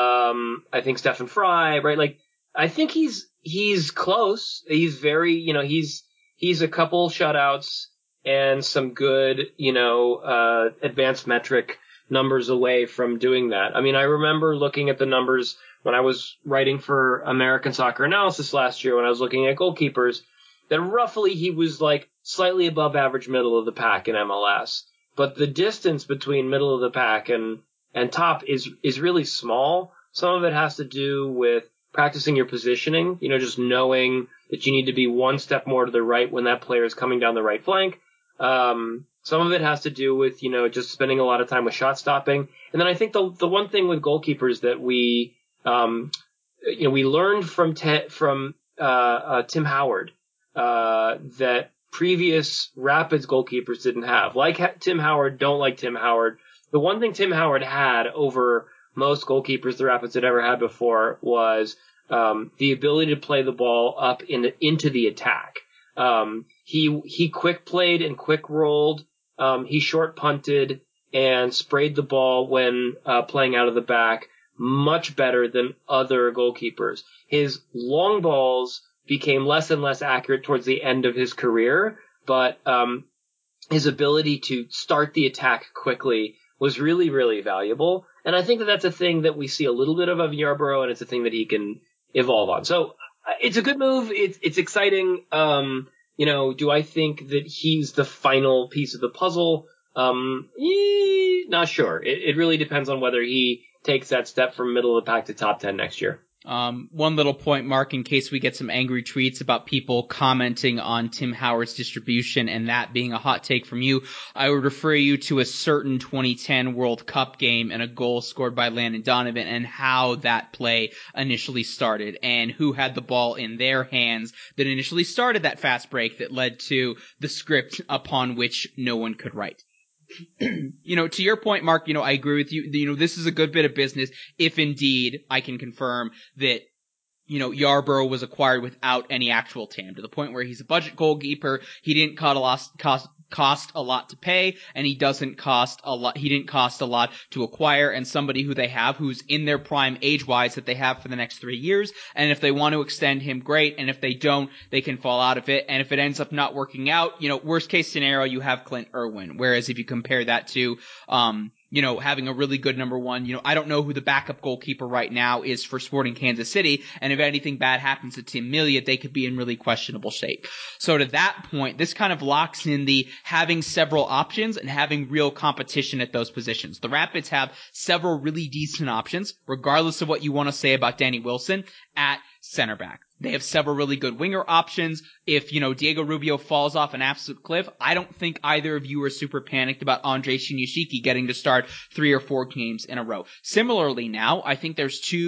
Speaker 6: um, I think Stefan Fry, right? Like, I think he's, he's close. He's very, you know, he's, he's a couple shutouts and some good, you know, uh, advanced metric numbers away from doing that. I mean, I remember looking at the numbers when I was writing for American Soccer Analysis last year when I was looking at goalkeepers, that roughly he was like slightly above average middle of the pack in M L S. But the distance between middle of the pack and, and top is, is really small. Some of it has to do with practicing your positioning, you know, just knowing that you need to be one step more to the right when that player is coming down the right flank. Um, some of it has to do with, you know, just spending a lot of time with shot stopping. And then I think the the one thing with goalkeepers that we, um, you know, we learned from te- from uh, uh, Tim Howard uh, that previous Rapids goalkeepers didn't have. Like ha- Tim Howard, don't like Tim Howard. The one thing Tim Howard had over most goalkeepers the Rapids had ever had before was um, the ability to play the ball up in the, into the attack. Um, he, he quick played and quick rolled. Um, he short punted and sprayed the ball when, uh, playing out of the back much better than other goalkeepers. His long balls became less and less accurate towards the end of his career, but, um, his ability to start the attack quickly was really, really valuable. And I think that that's a thing that we see a little bit of of Yarbrough, and it's a thing that he can evolve on. So it's a good move. It's, it's exciting. Um, you know, do I think that he's the final piece of the puzzle? Um, eh, not sure. It, it really depends on whether he takes that step from middle of the pack to top ten next year.
Speaker 4: Um, one little point, Mark, in case we get some angry tweets about people commenting on Tim Howard's distribution and that being a hot take from you, I would refer you to a certain twenty ten World Cup game and a goal scored by Landon Donovan and how that play initially started and who had the ball in their hands that initially started that fast break that led to the script upon which no one could write. You know, to your point, Mark, you know, I agree with you. You know, this is a good bit of business if indeed I can confirm that, you know, Yarbrough was acquired without any actual T A M to the point where he's a budget goalkeeper. He didn't cost a lot, cost, cost a lot to pay, and he doesn't cost a lot. He didn't cost a lot to acquire, and somebody who they have who's in their prime age-wise that they have for the next three years. And if they want to extend him, great. And if they don't, they can fall out of it. And if it ends up not working out, you know, worst case scenario, you have Clint Irwin. Whereas if you compare that to, um, you know, having a really good number one, you know, I don't know who the backup goalkeeper right now is for Sporting Kansas City, and if anything bad happens to Tim Melia, they could be in really questionable shape. So to that point, this kind of locks in the having several options and having real competition at those positions. The Rapids have several really decent options, regardless of what you want to say about Danny Wilson, at center back. They have several really good winger options. If, you know, Diego Rubio falls off an absolute cliff, I don't think either of you are super panicked about Andre Shinyashiki getting to start three or four games in a row. Similarly now, I think there's two,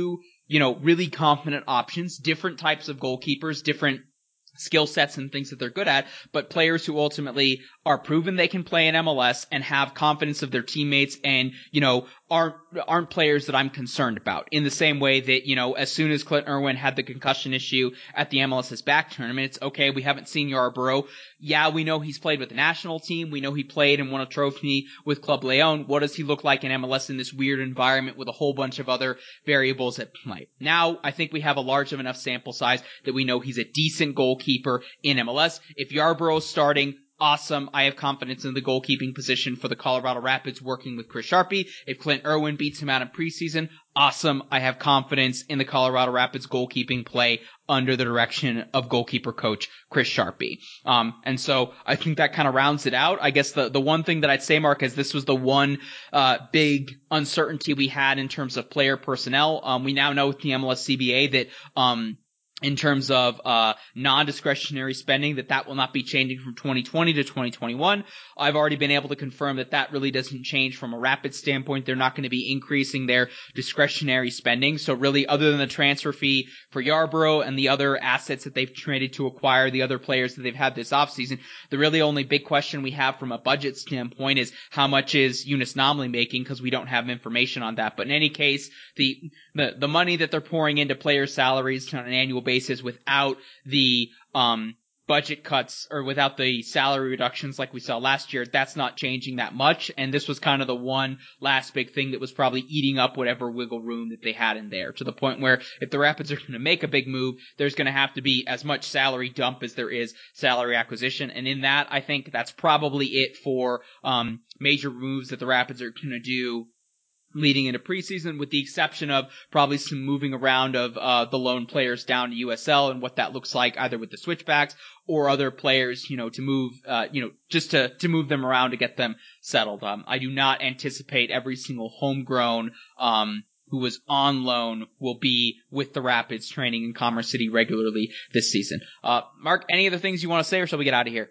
Speaker 4: you know, really confident options, different types of goalkeepers, different skill sets and things that they're good at, but players who ultimately are proven they can play in M L S and have confidence of their teammates and, you know, aren't aren't players that I'm concerned about. In the same way that, you know, as soon as Clinton Irwin had the concussion issue at the MLS's back tournament, it's okay, we haven't seen Yarborough. Yeah, we know he's played with the national team. We know he played and won a trophy with Club Leon. What does he look like in M L S in this weird environment with a whole bunch of other variables at play? Now, I think we have a large enough sample size that we know he's a decent goalkeeper in M L S. If Yarborough's starting, awesome. I have confidence in the goalkeeping position for the Colorado Rapids working with Chris Sharpie. If Clint Irwin beats him out in preseason, awesome. I have confidence in the Colorado Rapids goalkeeping play under the direction of goalkeeper coach Chris Sharpie. Um, and so I think that kind of rounds it out. I guess the, the one thing that I'd say, Mark, is this was the one uh, big uncertainty we had in terms of player personnel. Um, we now know with the M L S C B A that um, in terms of uh non-discretionary spending, that that will not be changing from twenty twenty to twenty twenty-one. I've already been able to confirm that that really doesn't change from a Rapid standpoint. They're not going to be increasing their discretionary spending. So really, other than the transfer fee for Yarborough and the other assets that they've traded to acquire, the other players that they've had this offseason, the really only big question we have from a budget standpoint is how much is Eunice Nomley making, because we don't have information on that. But in any case, the the, the money that they're pouring into player salaries on an annual basis basis without the um budget cuts or without the salary reductions like we saw last year, that's not changing that much. And this was kind of the one last big thing that was probably eating up whatever wiggle room that they had in there, to the point where if the Rapids are going to make a big move, there's going to have to be as much salary dump as there is salary acquisition. And in that, I think that's probably it for um major moves that the Rapids are going to do leading into preseason, with the exception of probably some moving around of uh the lone players down to U S L and what that looks like, either with the switchbacks or other players, you know, to move, uh you know, just to to move them around to get them settled. Um, I do not anticipate every single homegrown um who was on loan will be with the Rapids training in Commerce City regularly this season. Uh, Mark, any other things you want to say, or shall we get out of here?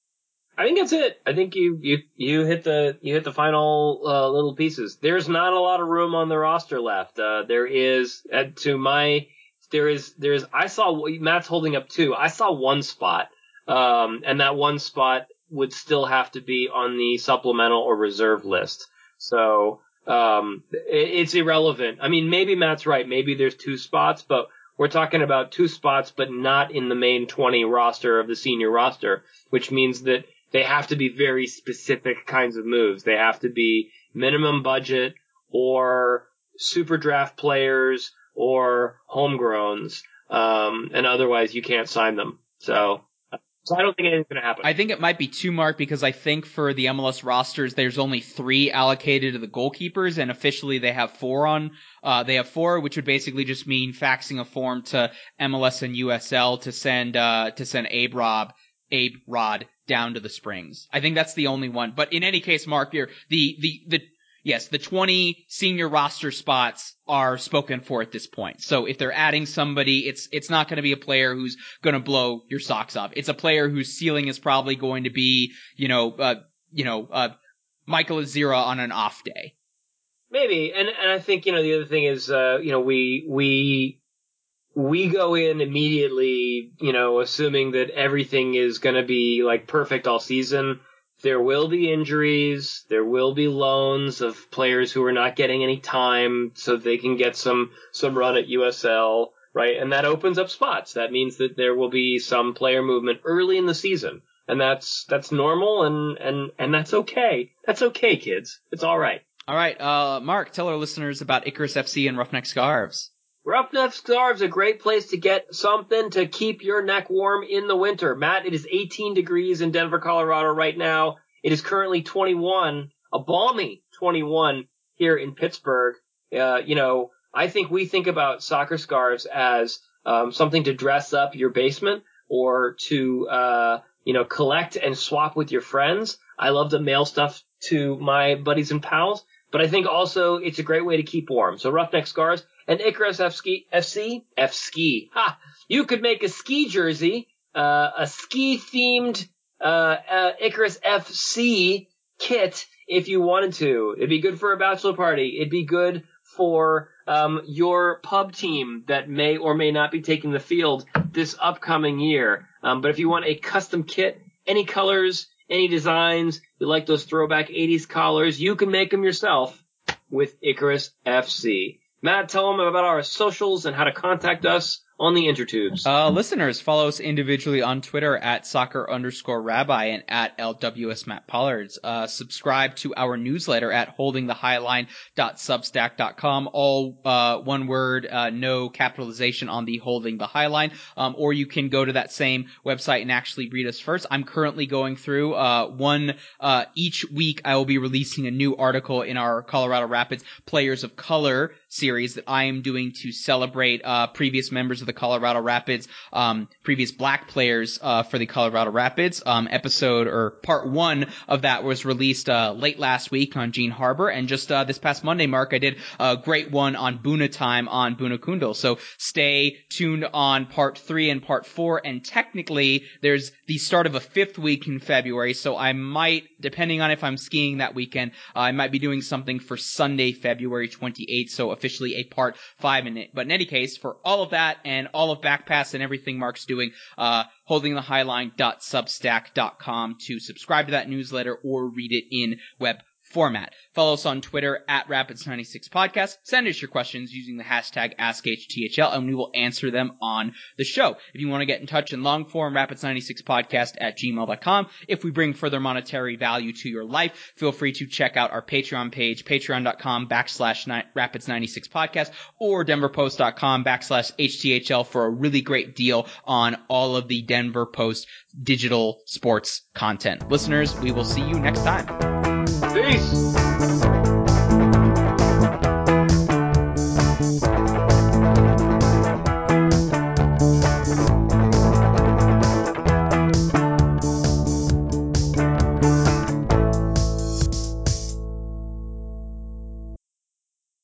Speaker 6: I think that's it. I think you you you hit the you hit the final uh, little pieces. There's not a lot of room on the roster left. Uh, there is, uh, to my there is there is. I saw Matt's holding up two. I saw one spot, um, and that one spot would still have to be on the supplemental or reserve list. So um, it, it's irrelevant. I mean, maybe Matt's right. Maybe there's two spots, but we're talking about two spots, but not in the main twenty roster of the senior roster, which means that they have to be very specific kinds of moves. They have to be minimum budget or super draft players or homegrowns, um, and otherwise you can't sign them. So, so I don't think anything's going to happen.
Speaker 4: I think it might be two, Mark, because I think for the M L S rosters, there's only three allocated to the goalkeepers, and officially they have four on. Uh, they have four, which would basically just mean faxing a form to M L S and U S L to send uh, to send Abe Rob, Abe Rod down to the Springs. I think that's the only one. But in any case, Mark, here the the the yes, the twenty senior roster spots are spoken for at this point. So if they're adding somebody, it's it's not going to be a player who's going to blow your socks off. It's a player whose ceiling is probably going to be, you know, uh, you know, uh, Michael Azira on an off day.
Speaker 6: Maybe, and and I think, you know, the other thing is, uh, you know, we we. We go in immediately, you know, assuming that everything is going to be like perfect all season. There will be injuries. There will be loans of players who are not getting any time so they can get some, some run at U S L, right? And that opens up spots. That means that there will be some player movement early in the season. And that's, that's normal and, and, and that's okay. That's okay, kids. It's all right.
Speaker 4: All right. Uh, Mark, tell our listeners about Icarus F C and Roughneck Scarves.
Speaker 6: Roughneck Scarves, a great place to get something to keep your neck warm in the winter. Matt, it is eighteen degrees in Denver, Colorado right now. It is currently twenty-one, a balmy twenty-one here in Pittsburgh. Uh, you know, I think we think about soccer scarves as um, something to dress up your basement or to, uh, you know, collect and swap with your friends. I love to mail stuff to my buddies and pals, but I think also it's a great way to keep warm. So Roughneck Scarves. And Icarus F C, F C, F ski. Ha! You could make a ski jersey, uh, a ski-themed, uh, uh, Icarus F C kit if you wanted to. It'd be good for a bachelor party. It'd be good for, um, your pub team that may or may not be taking the field this upcoming year. Um, but if you want a custom kit, any colors, any designs, you like those throwback eighties collars, you can make them yourself with Icarus F C. Matt, tell them about our socials and how to contact us on the intertubes.
Speaker 4: Uh, listeners, follow us individually on Twitter at soccer underscore rabbi and at L W S Matt Pollards. Uh, subscribe to our newsletter at holding the highline dot substack dot com. All, uh, one word, uh, no capitalization on the holding the highline. Um, or you can go to that same website and actually read us first. I'm currently going through, uh, one, uh, each week I will be releasing a new article in our Colorado Rapids Players of Color series that I am doing to celebrate, uh, previous members of the Colorado Rapids, um, previous black players, uh, for the Colorado Rapids. Um, episode or part one of that was released, uh, late last week on Gene Harbor. And just, uh, this past Monday, Mark, I did a great one on Boona time on Boona Kundal. So stay tuned on part three and part four. And technically there's the start of a fifth week in February. So I might, depending on if I'm skiing that weekend, uh, I might be doing something for Sunday, February twenty-eighth. So officially a part five in it. But in any case, for all of that and And all of Backpass and everything Mark's doing, uh, holding the highline dot substack dot com to subscribe to that newsletter or read it in web format. Follow us on Twitter at Rapids ninety-six Podcast. Send us your questions using the hashtag Ask H T H L, and we will answer them on the show. If you want to get in touch in long form, Rapids ninety-six Podcast at gmail dot com. If we bring further monetary value to your life, feel free to check out our Patreon page, patreon dot com backslash Rapids ninety-six Podcast, or denver post dot com backslash H T H L for a really great deal on all of the Denver Post digital sports content. Listeners, we will see you next time.
Speaker 6: Peace!